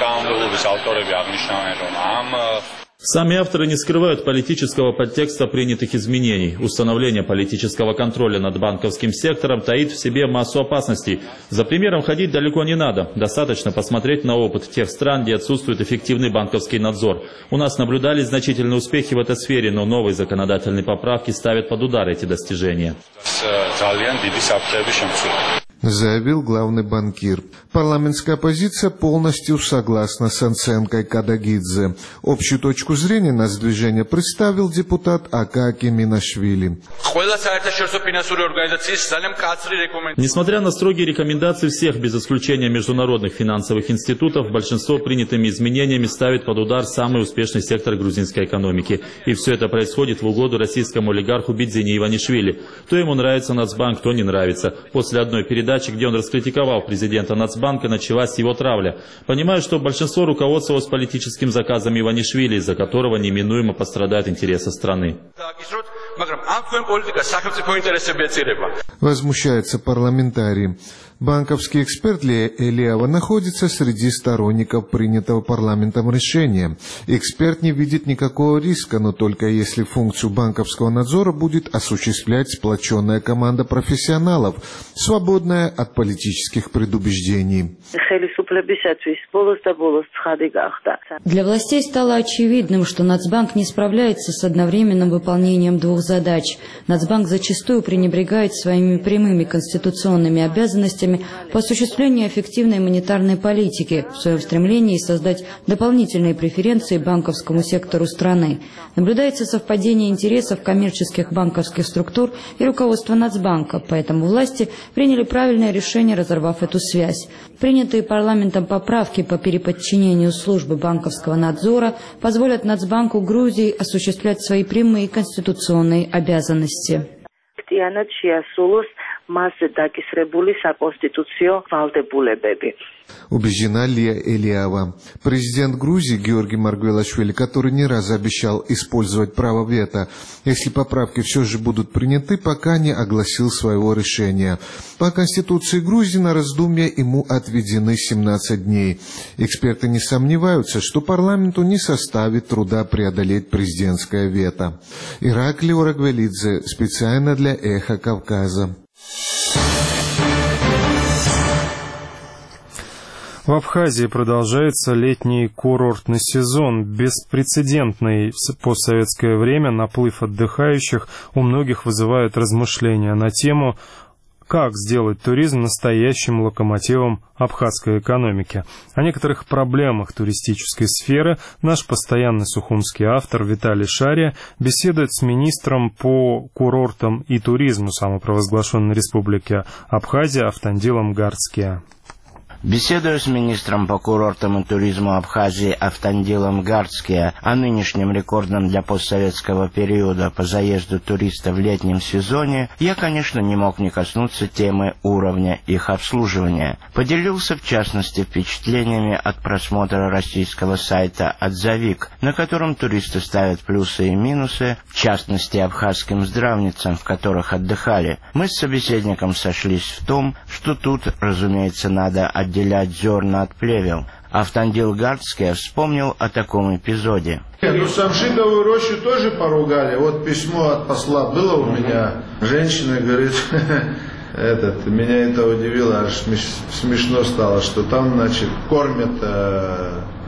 Сами авторы не скрывают политического подтекста принятых изменений. Установление политического контроля над банковским сектором таит в себе массу опасностей. За примером ходить далеко не надо. Достаточно посмотреть на опыт тех стран, где отсутствует эффективный банковский надзор. У нас наблюдались значительные успехи в этой сфере, но новые законодательные поправки ставят под удар эти достижения. Заявил главный банкир. Парламентская оппозиция полностью согласна с оценкой Кадагидзе. Общую точку зрения на сдвижение представил депутат Акаки Минашвили. Несмотря на строгие рекомендации всех, без исключения международных финансовых институтов, большинство принятыми изменениями ставит под удар самый успешный сектор грузинской экономики. И все это происходит в угоду российскому олигарху Бидзине Иванишвили. То ему нравится Нацбанк, то не нравится. После одной передачи, где он раскритиковал президента Нацбанка, началась его травля. Понимаю, что большинство руководствовалось политическим заказом Иванишвили, из-за которого неминуемо пострадают интересы страны. Возмущается парламентарий. Банковский эксперт Лия Элиава находится среди сторонников принятого парламентом решения. Эксперт не видит никакого риска, но только если функцию банковского надзора будет осуществлять сплоченная команда профессионалов, свободная от политических предубеждений. Для властей стало очевидным, что Нацбанк не справляется с одновременным выполнением двух задач. Нацбанк зачастую пренебрегает своими прямыми конституционными обязанностями по осуществлению эффективной монетарной политики в своем стремлении создать дополнительные преференции банковскому сектору страны. Наблюдается совпадение интересов коммерческих банковских структур и руководства Нацбанка, поэтому власти приняли правильное решение, разорвав эту связь. Принятые парламентом поправки по переподчинению службы банковского надзора позволят Нацбанку Грузии осуществлять свои прямые конституционные обязанности. Убеждена Лия Элиава. Президент Грузии Георгий Маргвелашвили, который не раз обещал использовать право вето, если поправки все же будут приняты, пока не огласил своего решения. По Конституции Грузии на раздумье ему отведены семнадцать дней. Эксперты не сомневаются, что парламенту не составит труда преодолеть президентское вето. Ираклий Орагвелидзе, специально для «Эхо Кавказа». В Абхазии продолжается летний курортный сезон. Беспрецедентный в постсоветское время наплыв отдыхающих у многих вызывает размышления на тему, как сделать туризм настоящим локомотивом абхазской экономики. О некоторых проблемах туристической сферы наш постоянный сухумский автор Виталий Шария беседует с министром по курортам и туризму самопровозглашенной республики Абхазия Автандилом Гарцкия. Беседую с министром по курортам и туризму Абхазии Автандилом Гарцкия о нынешнем рекордном для постсоветского периода по заезду туристов в летнем сезоне, я, конечно, не мог не коснуться темы уровня их обслуживания. Поделился, в частности, впечатлениями от просмотра российского сайта «Отзовик», на котором туристы ставят плюсы и минусы, в частности, абхазским здравницам, в которых отдыхали. Мы с собеседником сошлись в том, что тут, разумеется, надо отделять отделять зерна от плевел. Автандил Гарцкий вспомнил о таком эпизоде. Ну, Самшитовую рощу тоже поругали. Вот письмо от посла было у меня. Женщина говорит, этот, меня это удивило, аж смешно стало, что там, значит, кормят э,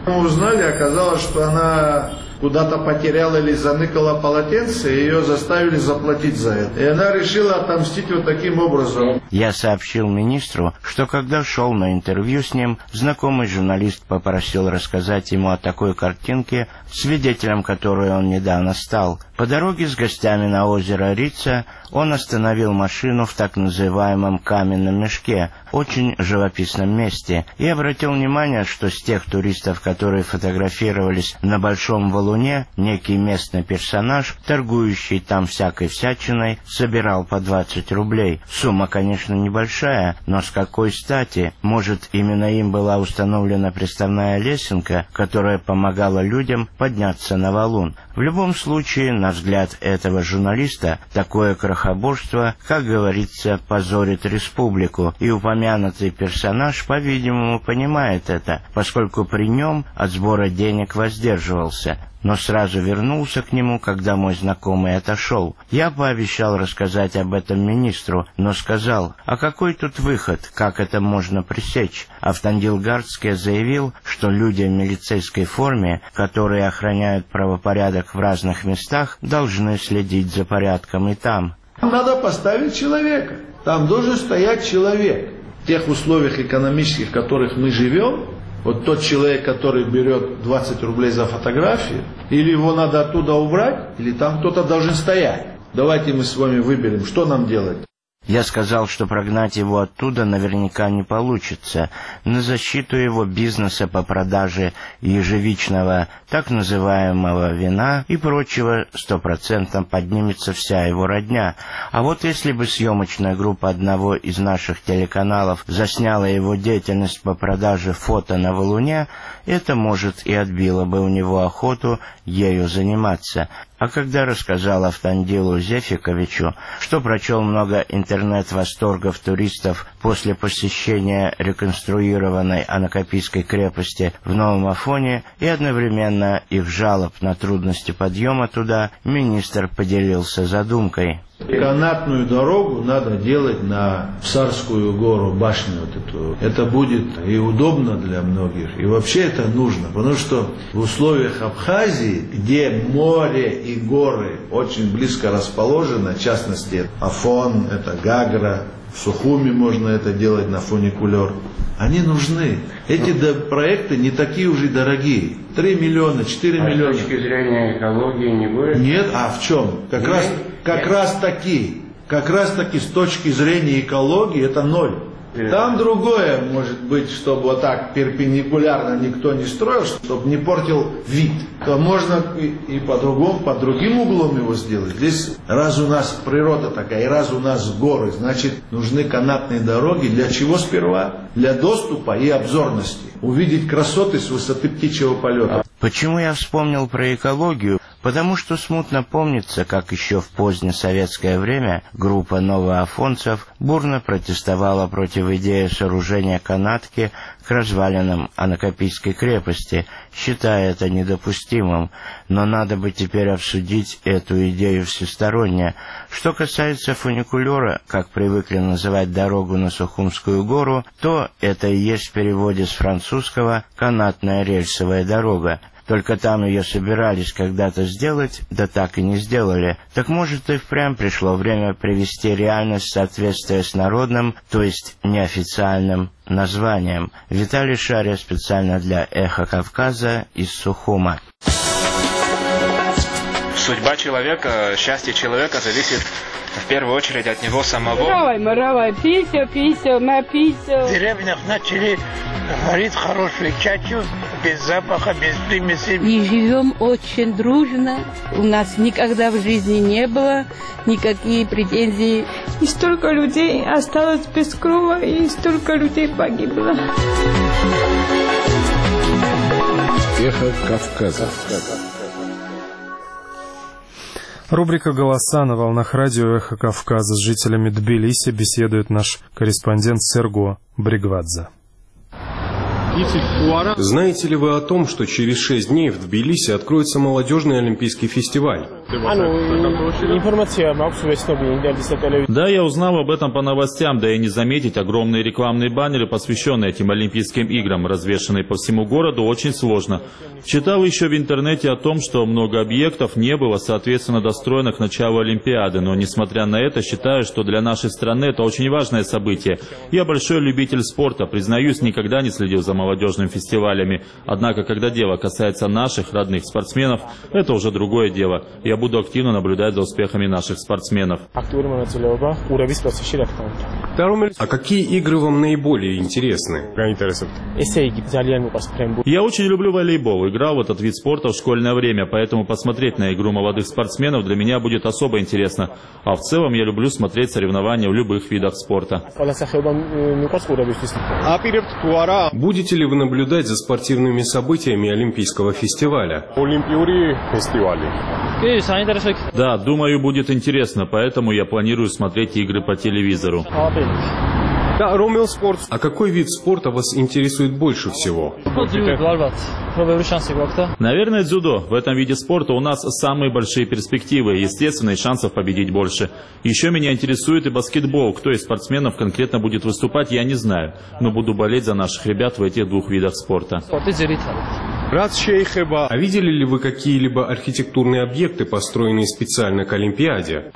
Мы узнали, оказалось, что она куда-то потеряла или заныкала полотенце, и ее заставили заплатить за это. И она решила отомстить вот таким образом. Я сообщил министру, что когда шел на интервью с ним, знакомый журналист попросил рассказать ему о такой картинке, свидетелем которой он недавно стал. По дороге с гостями на озеро Рица он остановил машину в так называемом каменном мешке, очень живописном месте, и обратил внимание, что с тех туристов, которые фотографировались на Большом валуне, некий местный персонаж, торгующий там всякой всячиной, собирал по двадцать рублей. Сумма, конечно, небольшая, но с какой стати? Может, именно им была установлена приставная лесенка, которая помогала людям подняться на валун. В любом случае, на взгляд этого журналиста, такое крохоборство, как говорится, позорит республику, и упомянутый персонаж, по-видимому, понимает это, поскольку при нем от сбора денег воздерживался, но сразу вернулся к нему, когда мой знакомый отошел. Я пообещал рассказать об этом министру, но сказал, а какой тут выход, как это можно пресечь? Автандил-Гардский заявил, что люди в милицейской форме, которые охраняют правопорядок в разных местах, должны следить за порядком и там. Надо поставить человека. Там должен стоять человек. В тех условиях экономических, в которых мы живем, вот тот человек, который берет двадцать рублей за фотографию, или его надо оттуда убрать, или там кто-то должен стоять. Давайте мы с вами выберем, что нам делать. Я сказал, что прогнать его оттуда наверняка не получится. На защиту его бизнеса по продаже ежевичного так называемого вина и прочего сто процентов поднимется вся его родня. А вот если бы съемочная группа одного из наших телеканалов засняла его деятельность по продаже фото на валуне, это, может, и отбило бы у него охоту ею заниматься. А когда рассказал Автандилу Зефиковичу, что прочел много интернет-восторгов туристов после посещения реконструированной Анакапийской крепости в Новом Афоне и одновременно их жалоб на трудности подъема туда, министр поделился задумкой. Канатную дорогу надо делать на Псарскую гору, башню вот эту. Это будет и удобно для многих, и вообще это нужно, потому что в условиях Абхазии, где море и горы очень близко расположены, в частности Афон, это Гагра, в Сухуми можно это делать на фуникулер, они нужны. Эти проекты не такие уже дорогие. три миллиона, четыре миллиона. С точки зрения экологии не будет? Нет, а в чем? Как Нет. раз, как Нет. раз таки, как раз таки с точки зрения экологии это ноль. Нет. Там другое может быть, чтобы вот так перпендикулярно никто не строил, чтобы не портил вид. То можно и, и по-другому, под другим углом его сделать. Здесь раз у нас природа такая, и раз у нас горы, значит нужны канатные дороги. Для чего сперва? Для доступа и обзорности. Увидеть красоты с высоты птичьего полета. Почему я вспомнил про экологию? Потому что смутно помнится, как еще в позднее советское время группа новоафонцев бурно протестовала против идеи сооружения канатки к развалинам Анакапийской крепости, считая это недопустимым. Но надо бы теперь обсудить эту идею всесторонне. Что касается фуникулера, как привыкли называть дорогу на Сухумскую гору, то это и есть в переводе с французского «канатная рельсовая дорога». Только там ее собирались когда-то сделать, да так и не сделали. Так может и впрямь пришло время привести реальность в соответствие с народным, то есть неофициальным названием. Виталий Шария специально для «Эхо Кавказа» из Сухума. Судьба человека, счастье человека зависит в первую очередь от него самого. Маравай, маравай, пися, пися, на пися. В деревнях начали варить хорошую чачу, без запаха, без примесей. И живем очень дружно. У нас никогда в жизни не было никаких претензий. И столько людей осталось без крова, и столько людей погибло. Эхо Кавказа. Рубрика «Голоса» на волнах радио «Эхо Кавказа». С жителями Тбилиси беседует наш корреспондент Серго Бригвадзе. Знаете ли вы о том, что через шесть дней в Тбилиси откроется молодежный олимпийский фестиваль? Да, я узнал об этом по новостям, да и не заметить огромные рекламные баннеры, посвященные этим Олимпийским играм, развешанные по всему городу, очень сложно. Читал еще в интернете о том, что много объектов не было, соответственно, достроено к началу Олимпиады, но, несмотря на это, считаю, что для нашей страны это очень важное событие. Я большой любитель спорта, признаюсь, никогда не следил за молодежными фестивалями, однако, когда дело касается наших родных спортсменов, это уже другое дело. Я буду активно наблюдать за успехами наших спортсменов. А какие игры вам наиболее интересны? Я очень люблю волейбол. Играл в этот вид спорта в школьное время, поэтому посмотреть на игру молодых спортсменов для меня будет особо интересно. А в целом я люблю смотреть соревнования в любых видах спорта. Будете ли вы наблюдать за спортивными событиями Олимпийского фестиваля? Да, думаю, будет интересно, поэтому я планирую смотреть игры по телевизору. А какой вид спорта вас интересует больше всего? Наверное, дзюдо. В этом виде спорта у нас самые большие перспективы, естественно, и шансов победить больше. Еще меня интересует и баскетбол. Кто из спортсменов конкретно будет выступать, я не знаю. Но буду болеть за наших ребят в этих двух видах спорта. А видели ли вы какие-либо архитектурные объекты, построенные специально к Олимпиаде?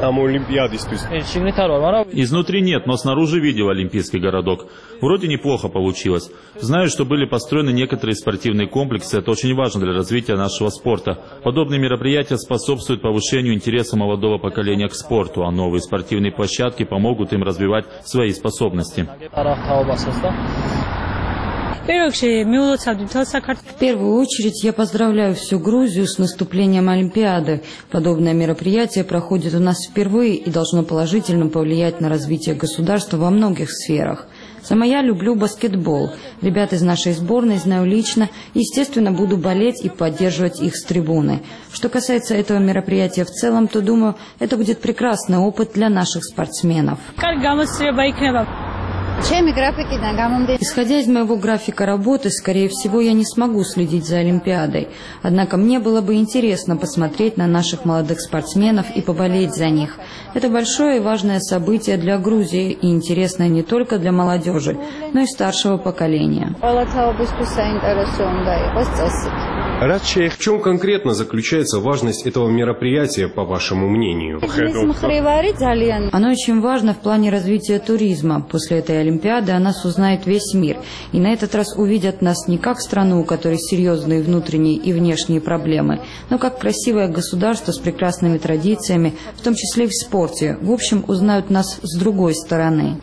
Изнутри нет, но снаружи видел олимпийский городок. Вроде неплохо получилось. Знаю, что были построены некоторые спортивные комплексы. Это очень важно для развития нашего спорта. Подобные мероприятия способствуют повышению интереса молодого поколения к спорту, а новые спортивные площадки помогут им развивать свои способности. В первую очередь я поздравляю всю Грузию с наступлением Олимпиады. Подобное мероприятие проходит у нас впервые и должно положительно повлиять на развитие государства во многих сферах. Сама я люблю баскетбол. Ребят из нашей сборной знаю лично. Естественно, буду болеть и поддерживать их с трибуны. Что касается этого мероприятия в целом, то, думаю, это будет прекрасный опыт для наших спортсменов. Исходя из моего графика работы, скорее всего, я не смогу следить за Олимпиадой. Однако мне было бы интересно посмотреть на наших молодых спортсменов и поболеть за них. Это большое и важное событие для Грузии и интересное не только для молодежи, но и старшего поколения. В чем конкретно заключается важность этого мероприятия, по вашему мнению? Оно очень важно в плане развития туризма. После этой Олимпиады о нас узнает весь мир. И на этот раз увидят нас не как страну, у которой серьезные внутренние и внешние проблемы, но как красивое государство с прекрасными традициями, в том числе и в спорте. В общем, узнают нас с другой стороны.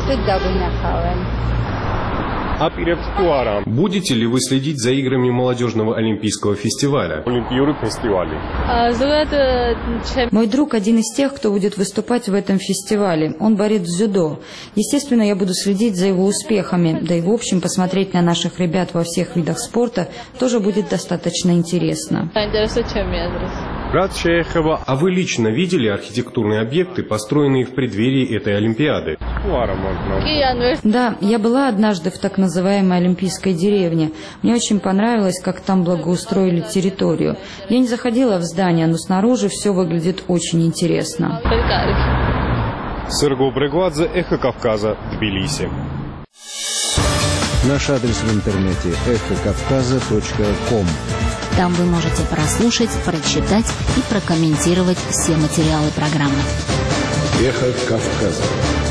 Будете ли вы следить за играми молодежного олимпийского фестиваля? Мой друг один из тех, кто будет выступать в этом фестивале. Он борец в дзюдо. Естественно, я буду следить за его успехами. Да и в общем, посмотреть на наших ребят во всех видах спорта тоже будет достаточно интересно. А вы лично видели архитектурные объекты, построенные в преддверии этой Олимпиады? Да, я была однажды в так называемой Олимпийской деревне. Мне очень понравилось, как там благоустроили территорию. Я не заходила в здание, но снаружи все выглядит очень интересно. Серго Брегвадзе, Эхо Кавказа, Тбилиси. Наш адрес в интернете эхо кавказа точка ком. Там вы можете прослушать, прочитать и прокомментировать все материалы программы. Эхо Кавказа.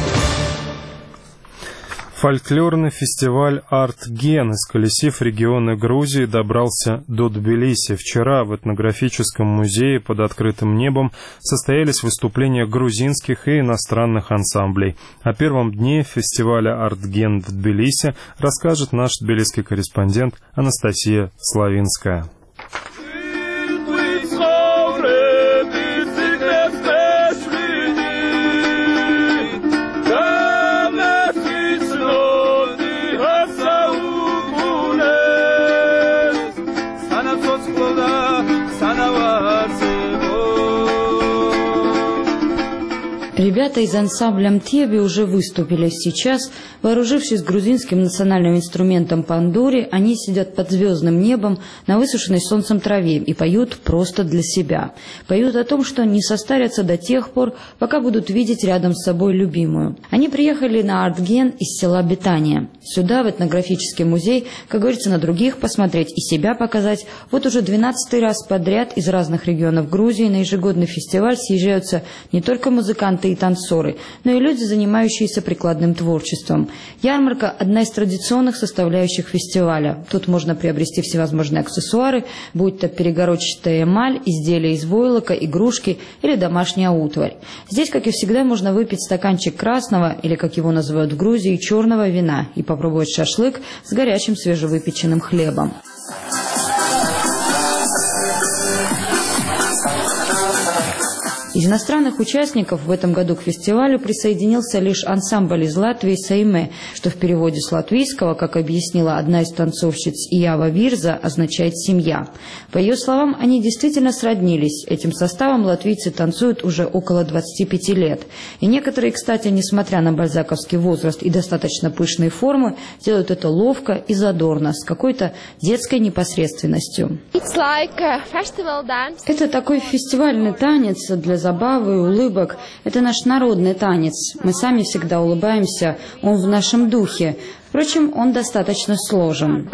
Фольклорный фестиваль «Арт-Ген», исколесив регионы Грузии, добрался до Тбилиси. Вчера в этнографическом музее под открытым небом состоялись выступления грузинских и иностранных ансамблей. О первом дне фестиваля «Арт-Ген» в Тбилиси расскажет наш тбилисский корреспондент Анастасия Славинская. Ребята из ансамбля «Мтеби» уже выступили. Сейчас, вооружившись грузинским национальным инструментом пандури, они сидят под звездным небом на высушенной солнцем траве и поют просто для себя. Поют о том, что не состарятся до тех пор, пока будут видеть рядом с собой любимую. Они приехали на Артген из села Бетания. Сюда, в этнографический музей, как говорится, на других посмотреть и себя показать. Вот уже двенадцатый раз подряд из разных регионов Грузии на ежегодный фестиваль съезжаются не только музыканты и танцоры, но и люди, занимающиеся прикладным творчеством. Ярмарка – одна из традиционных составляющих фестиваля. Тут можно приобрести всевозможные аксессуары, будь то перегородчатая эмаль, изделия из войлока, игрушки или домашняя утварь. Здесь, как и всегда, можно выпить стаканчик красного, или, как его называют в Грузии, черного вина и попробовать шашлык с горячим свежевыпеченным хлебом. Из иностранных участников в этом году к фестивалю присоединился лишь ансамбль из Латвии «Сайме», что в переводе с латвийского, как объяснила одна из танцовщиц Иява Вирза, означает «семья». По ее словам, они действительно сроднились. Этим составом латвийцы танцуют уже около двадцати пяти лет. И некоторые, кстати, несмотря на бальзаковский возраст и достаточно пышные формы, делают это ловко и задорно, с какой-то детской непосредственностью. Это такой фестивальный танец для забавы и улыбок. Это наш народный танец. Мы сами всегда улыбаемся, он в нашем духе. Впрочем, он достаточно сложен.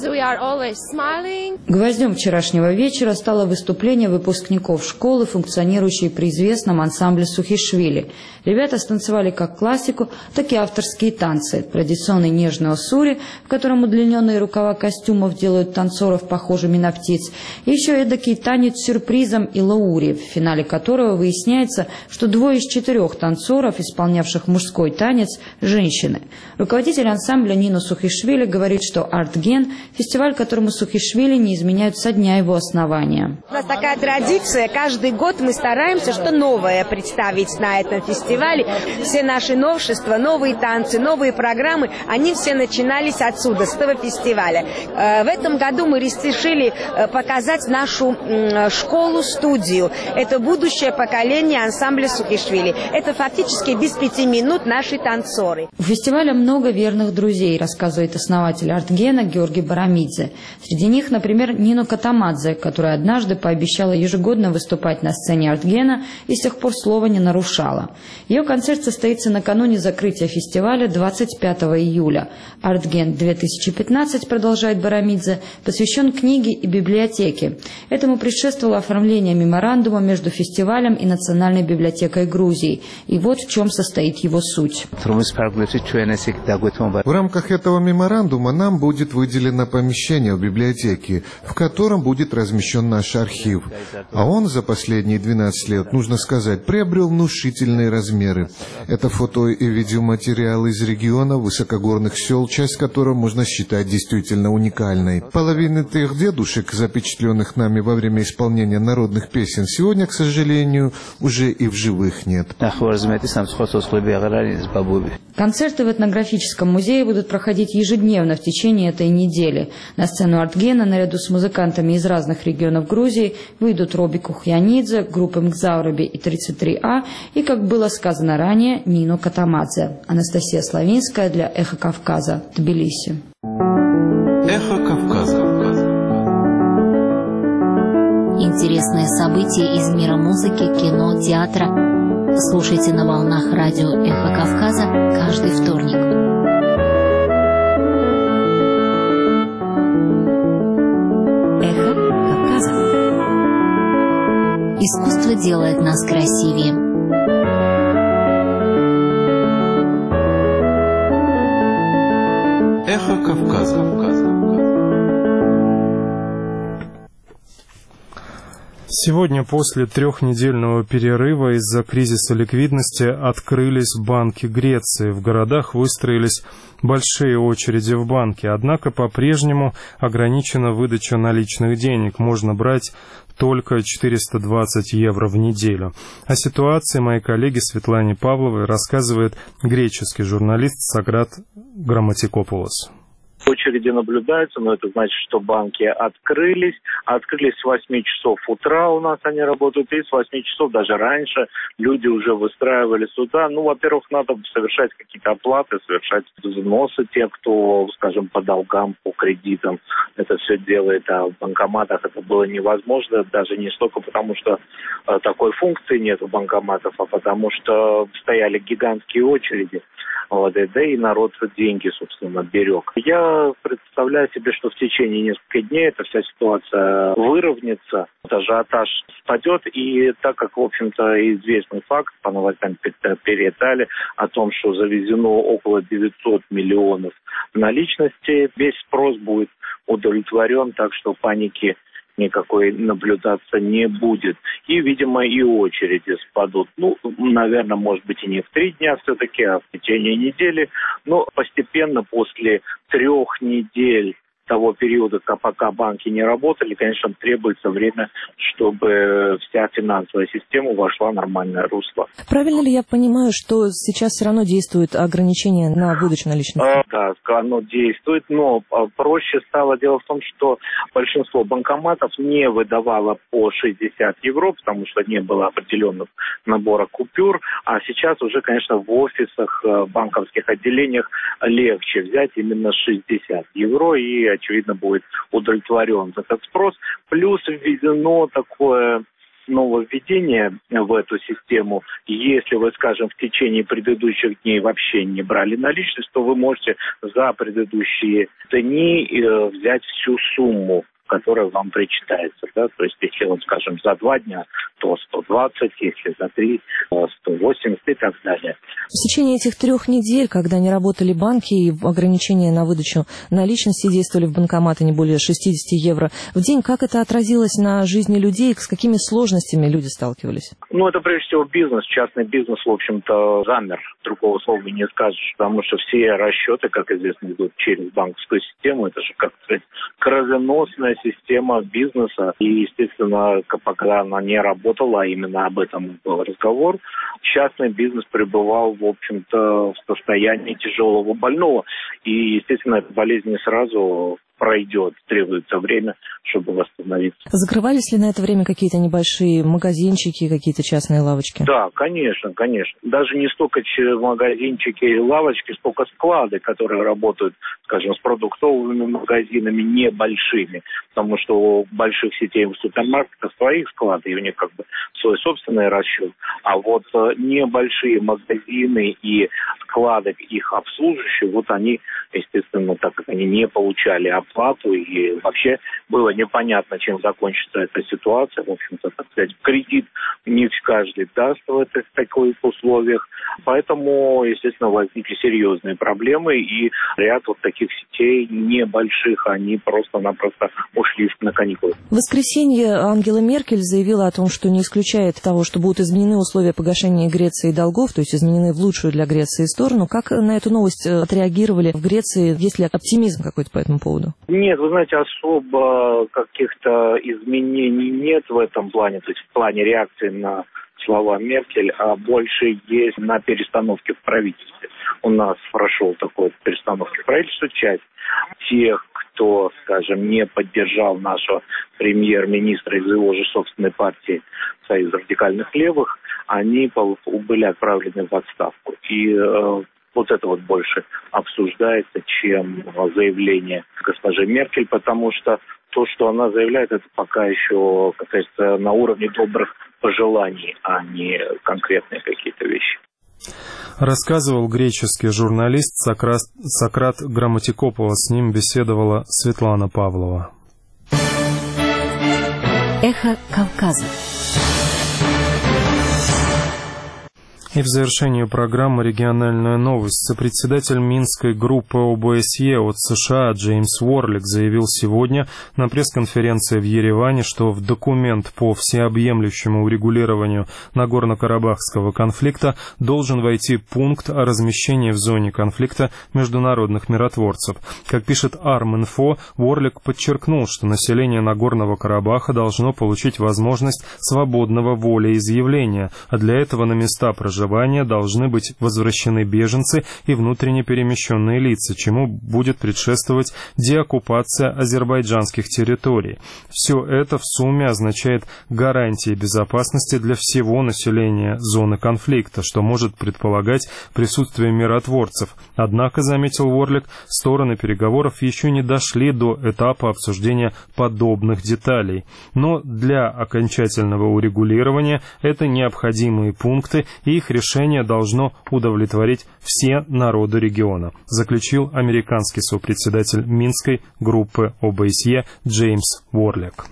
Гвоздем вчерашнего вечера стало выступление выпускников школы, функционирующей при известном ансамбле Сухишвили. Ребята станцевали как классику, так и авторские танцы. Традиционный нежный осури, в котором удлиненные рукава костюмов делают танцоров похожими на птиц. И еще эдакий танец с сюрпризом и лаури, в финале которого выясняется, что двое из четырех танцоров, исполнявших мужской танец, женщины. Руководитель ансамбля Нина Сухишвили говорит, что Артген – фестиваль, которому Сухишвили не изменяют со дня его основания. У нас такая традиция, каждый год мы стараемся что новое представить на этом фестивале. Все наши новшества, новые танцы, новые программы, они все начинались отсюда, с этого фестиваля. В этом году мы решили показать нашу школу-студию. Это будущее поколение ансамбля Сухишвили. Это фактически без пяти минут наши танцоры. У фестиваля много верных друзей, рассказывает основатель Артгена Георгий Барамидзе. Среди них, например, Нино Катамадзе, которая однажды пообещала ежегодно выступать на сцене Артгена и с тех пор слова не нарушала. Ее концерт состоится накануне закрытия фестиваля двадцать пятого июля. Артген две тысячи пятнадцать, продолжает Барамидзе, посвящен книге и библиотеке. Этому предшествовало оформление меморандума между фестивалем и Национальной библиотекой Грузии. И вот в чем состоит его суть. В рамках этого меморандума нам будет выделено помещение в библиотеке, в котором будет размещен наш архив. А он за последние двенадцать лет, нужно сказать, приобрел внушительные размеры. Это фото и видеоматериалы из региона высокогорных сел, часть которого можно считать действительно уникальной. Половины тех дедушек, запечатленных нами во время исполнения народных песен, сегодня, к сожалению, уже и в живых нет. Концерты в этнографическом музее будут проходить ежедневно в течение этой недели. На сцену Артгена наряду с музыкантами из разных регионов Грузии выйдут Роби Кухьянидзе, группы Мгзаураби и тридцать три А и, как было сказано ранее, Нино Катамадзе. Анастасия Славинская для «Эхо Кавказа», Тбилиси. «Эхо Кавказа». Интересные события из мира музыки, кино, театра. Слушайте на волнах радио «Эхо Кавказа» каждый вторник. «Эхо Кавказа». Искусство делает нас красивее. «Эхо Кавказа». Сегодня после трехнедельного перерыва из-за кризиса ликвидности открылись банки Греции. В городах выстроились большие очереди в банке. Однако по-прежнему ограничена выдача наличных денег. Можно брать только четыреста двадцать евро в неделю. О ситуации моей коллеге Светлане Павловой рассказывает греческий журналист Саграт Грамматикопулос. Очереди наблюдаются, но это значит, что банки открылись. Открылись с восьми часов утра у нас они работают, и с восьми часов, даже раньше, люди уже выстраивали сюда. Ну, во-первых, надо совершать какие-то оплаты, совершать взносы тех, кто, скажем, по долгам, по кредитам это все делает, а в банкоматах это было невозможно, даже не столько потому, что э, такой функции нет у банкоматов, а потому что стояли гигантские очереди. Вот, и, да и народ деньги, собственно, берег. Я представляю себе, что в течение нескольких дней эта вся ситуация выровняется, ажиотаж спадет, и так как, в общем-то, известный факт, по новостям передали о том, что завезено около девятьсот миллионов наличности, весь спрос будет удовлетворен, так что паники никакой наблюдаться не будет. И, видимо, и очереди спадут. Ну, наверное, может быть, и не в три дня все-таки, а в течение недели. Но постепенно, после трех недель того периода, пока банки не работали, конечно, требуется время, чтобы вся финансовая система вошла в нормальное русло. Правильно ли я понимаю, что сейчас все равно действует ограничение на выдачу наличности? А, да, оно действует, но проще стало. Дело в том, что большинство банкоматов не выдавало по шестьдесят евро, потому что не было определенных набора купюр, а сейчас уже, конечно, в офисах, банковских отделениях легче взять именно шестьдесят евро, и очевидно, будет удовлетворен этот спрос. Плюс введено такое нововведение в эту систему. Если вы, скажем, в течение предыдущих дней вообще не брали наличность, то вы можете за предыдущие дни э, взять всю сумму, которая вам причитается. Да? То есть, если, вот, скажем, за два дня, то сто двадцать, если за три, сто восемьдесят и так далее. В течение этих трех недель, когда не работали банки и ограничения на выдачу наличности действовали в банкоматы не более шестьдесят евро в день, как это отразилось на жизни людей, с какими сложностями люди сталкивались? Ну, это прежде всего бизнес. Частный бизнес, в общем-то, замер. Другого слова не скажешь, потому что все расчеты, как известно, идут через банковскую систему. Это же, как сказать, кровеносная система бизнеса. И, естественно, пока она не работала, а именно об этом был разговор, частный бизнес пребывал, в общем-то, в состоянии тяжелого больного. И, естественно, эта болезнь не сразу пройдет, требуется время, чтобы восстановиться. Закрывались ли на это время какие-то небольшие магазинчики, какие-то частные лавочки? Да, конечно, конечно. Даже не столько магазинчики и лавочки, сколько склады, которые работают, скажем, с продуктовыми магазинами небольшими, потому что у больших сетей супермаркетов своих склады, и у них как бы свой собственный расчет. А вот небольшие магазины и склады их обслуживающие, вот они, естественно, так как они не получали оплату, и вообще было непонятно, чем закончится эта ситуация. В общем-то, так сказать, кредит не каждый даст в этих таких условиях. Поэтому, естественно, возникли серьезные проблемы, и ряд вот таких сетей небольших, они просто-напросто ушли на каникулы. В воскресенье Ангела Меркель заявила о том, что не исключает того, что будут изменены условия погашения Греции долгов, то есть изменены в лучшую для Греции сторону. Как на эту новость отреагировали в Греции? Есть ли оптимизм какой-то по этому поводу? Нет, вы знаете, особо каких-то изменений нет в этом плане, то есть в плане реакции на слова Меркель, а больше есть на перестановке в правительстве. У нас прошел такой перестановки в правительстве. Часть тех, кто, скажем, не поддержал нашего премьер-министра из его же собственной партии Союз радикальных левых, они были отправлены в отставку. И э, вот это вот больше обсуждается, чем заявление госпожи Меркель, потому что то, что она заявляет, это пока еще, как говорится, на уровне добрых пожеланий, а не конкретные какие-то вещи. Рассказывал греческий журналист Сократ, Сократ Грамматикопова. С ним беседовала Светлана Павлова. Эхо Кавказа. И в завершении программы региональная новость. Сопредседатель Минской группы о бэ эс е от США Джеймс Уорлик заявил сегодня на пресс-конференции в Ереване, что в документ по всеобъемлющему урегулированию Нагорно-Карабахского конфликта должен войти пункт о размещении в зоне конфликта международных миротворцев. Как пишет Арм-Инфо, Уорлик подчеркнул, что население Нагорного Карабаха должно получить возможность свободного волеизъявления, а для этого на места проживания проживания должны быть возвращены беженцы и внутренне перемещенные лица, чему будет предшествовать деоккупация азербайджанских территорий. Все это в сумме означает гарантии безопасности для всего населения зоны конфликта, что может предполагать присутствие миротворцев. Однако, заметил Ворлик, стороны переговоров еще не дошли до этапа обсуждения подобных деталей. Но для окончательного урегулирования это необходимые пункты, и их решение должно удовлетворить все народы региона, заключил американский сопредседатель Минской группы О Бэ Эс Е Джеймс Ворлик.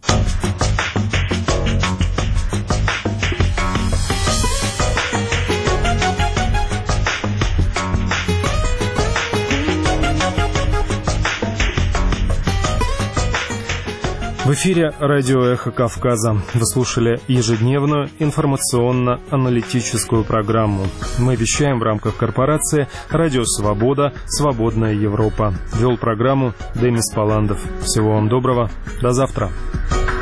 В эфире радио «Эхо Кавказа». Вы слушали ежедневную информационно-аналитическую программу. Мы вещаем в рамках корпорации «Радио Свобода. Свободная Европа». Вел программу Демис Паландов. Всего вам доброго. До завтра.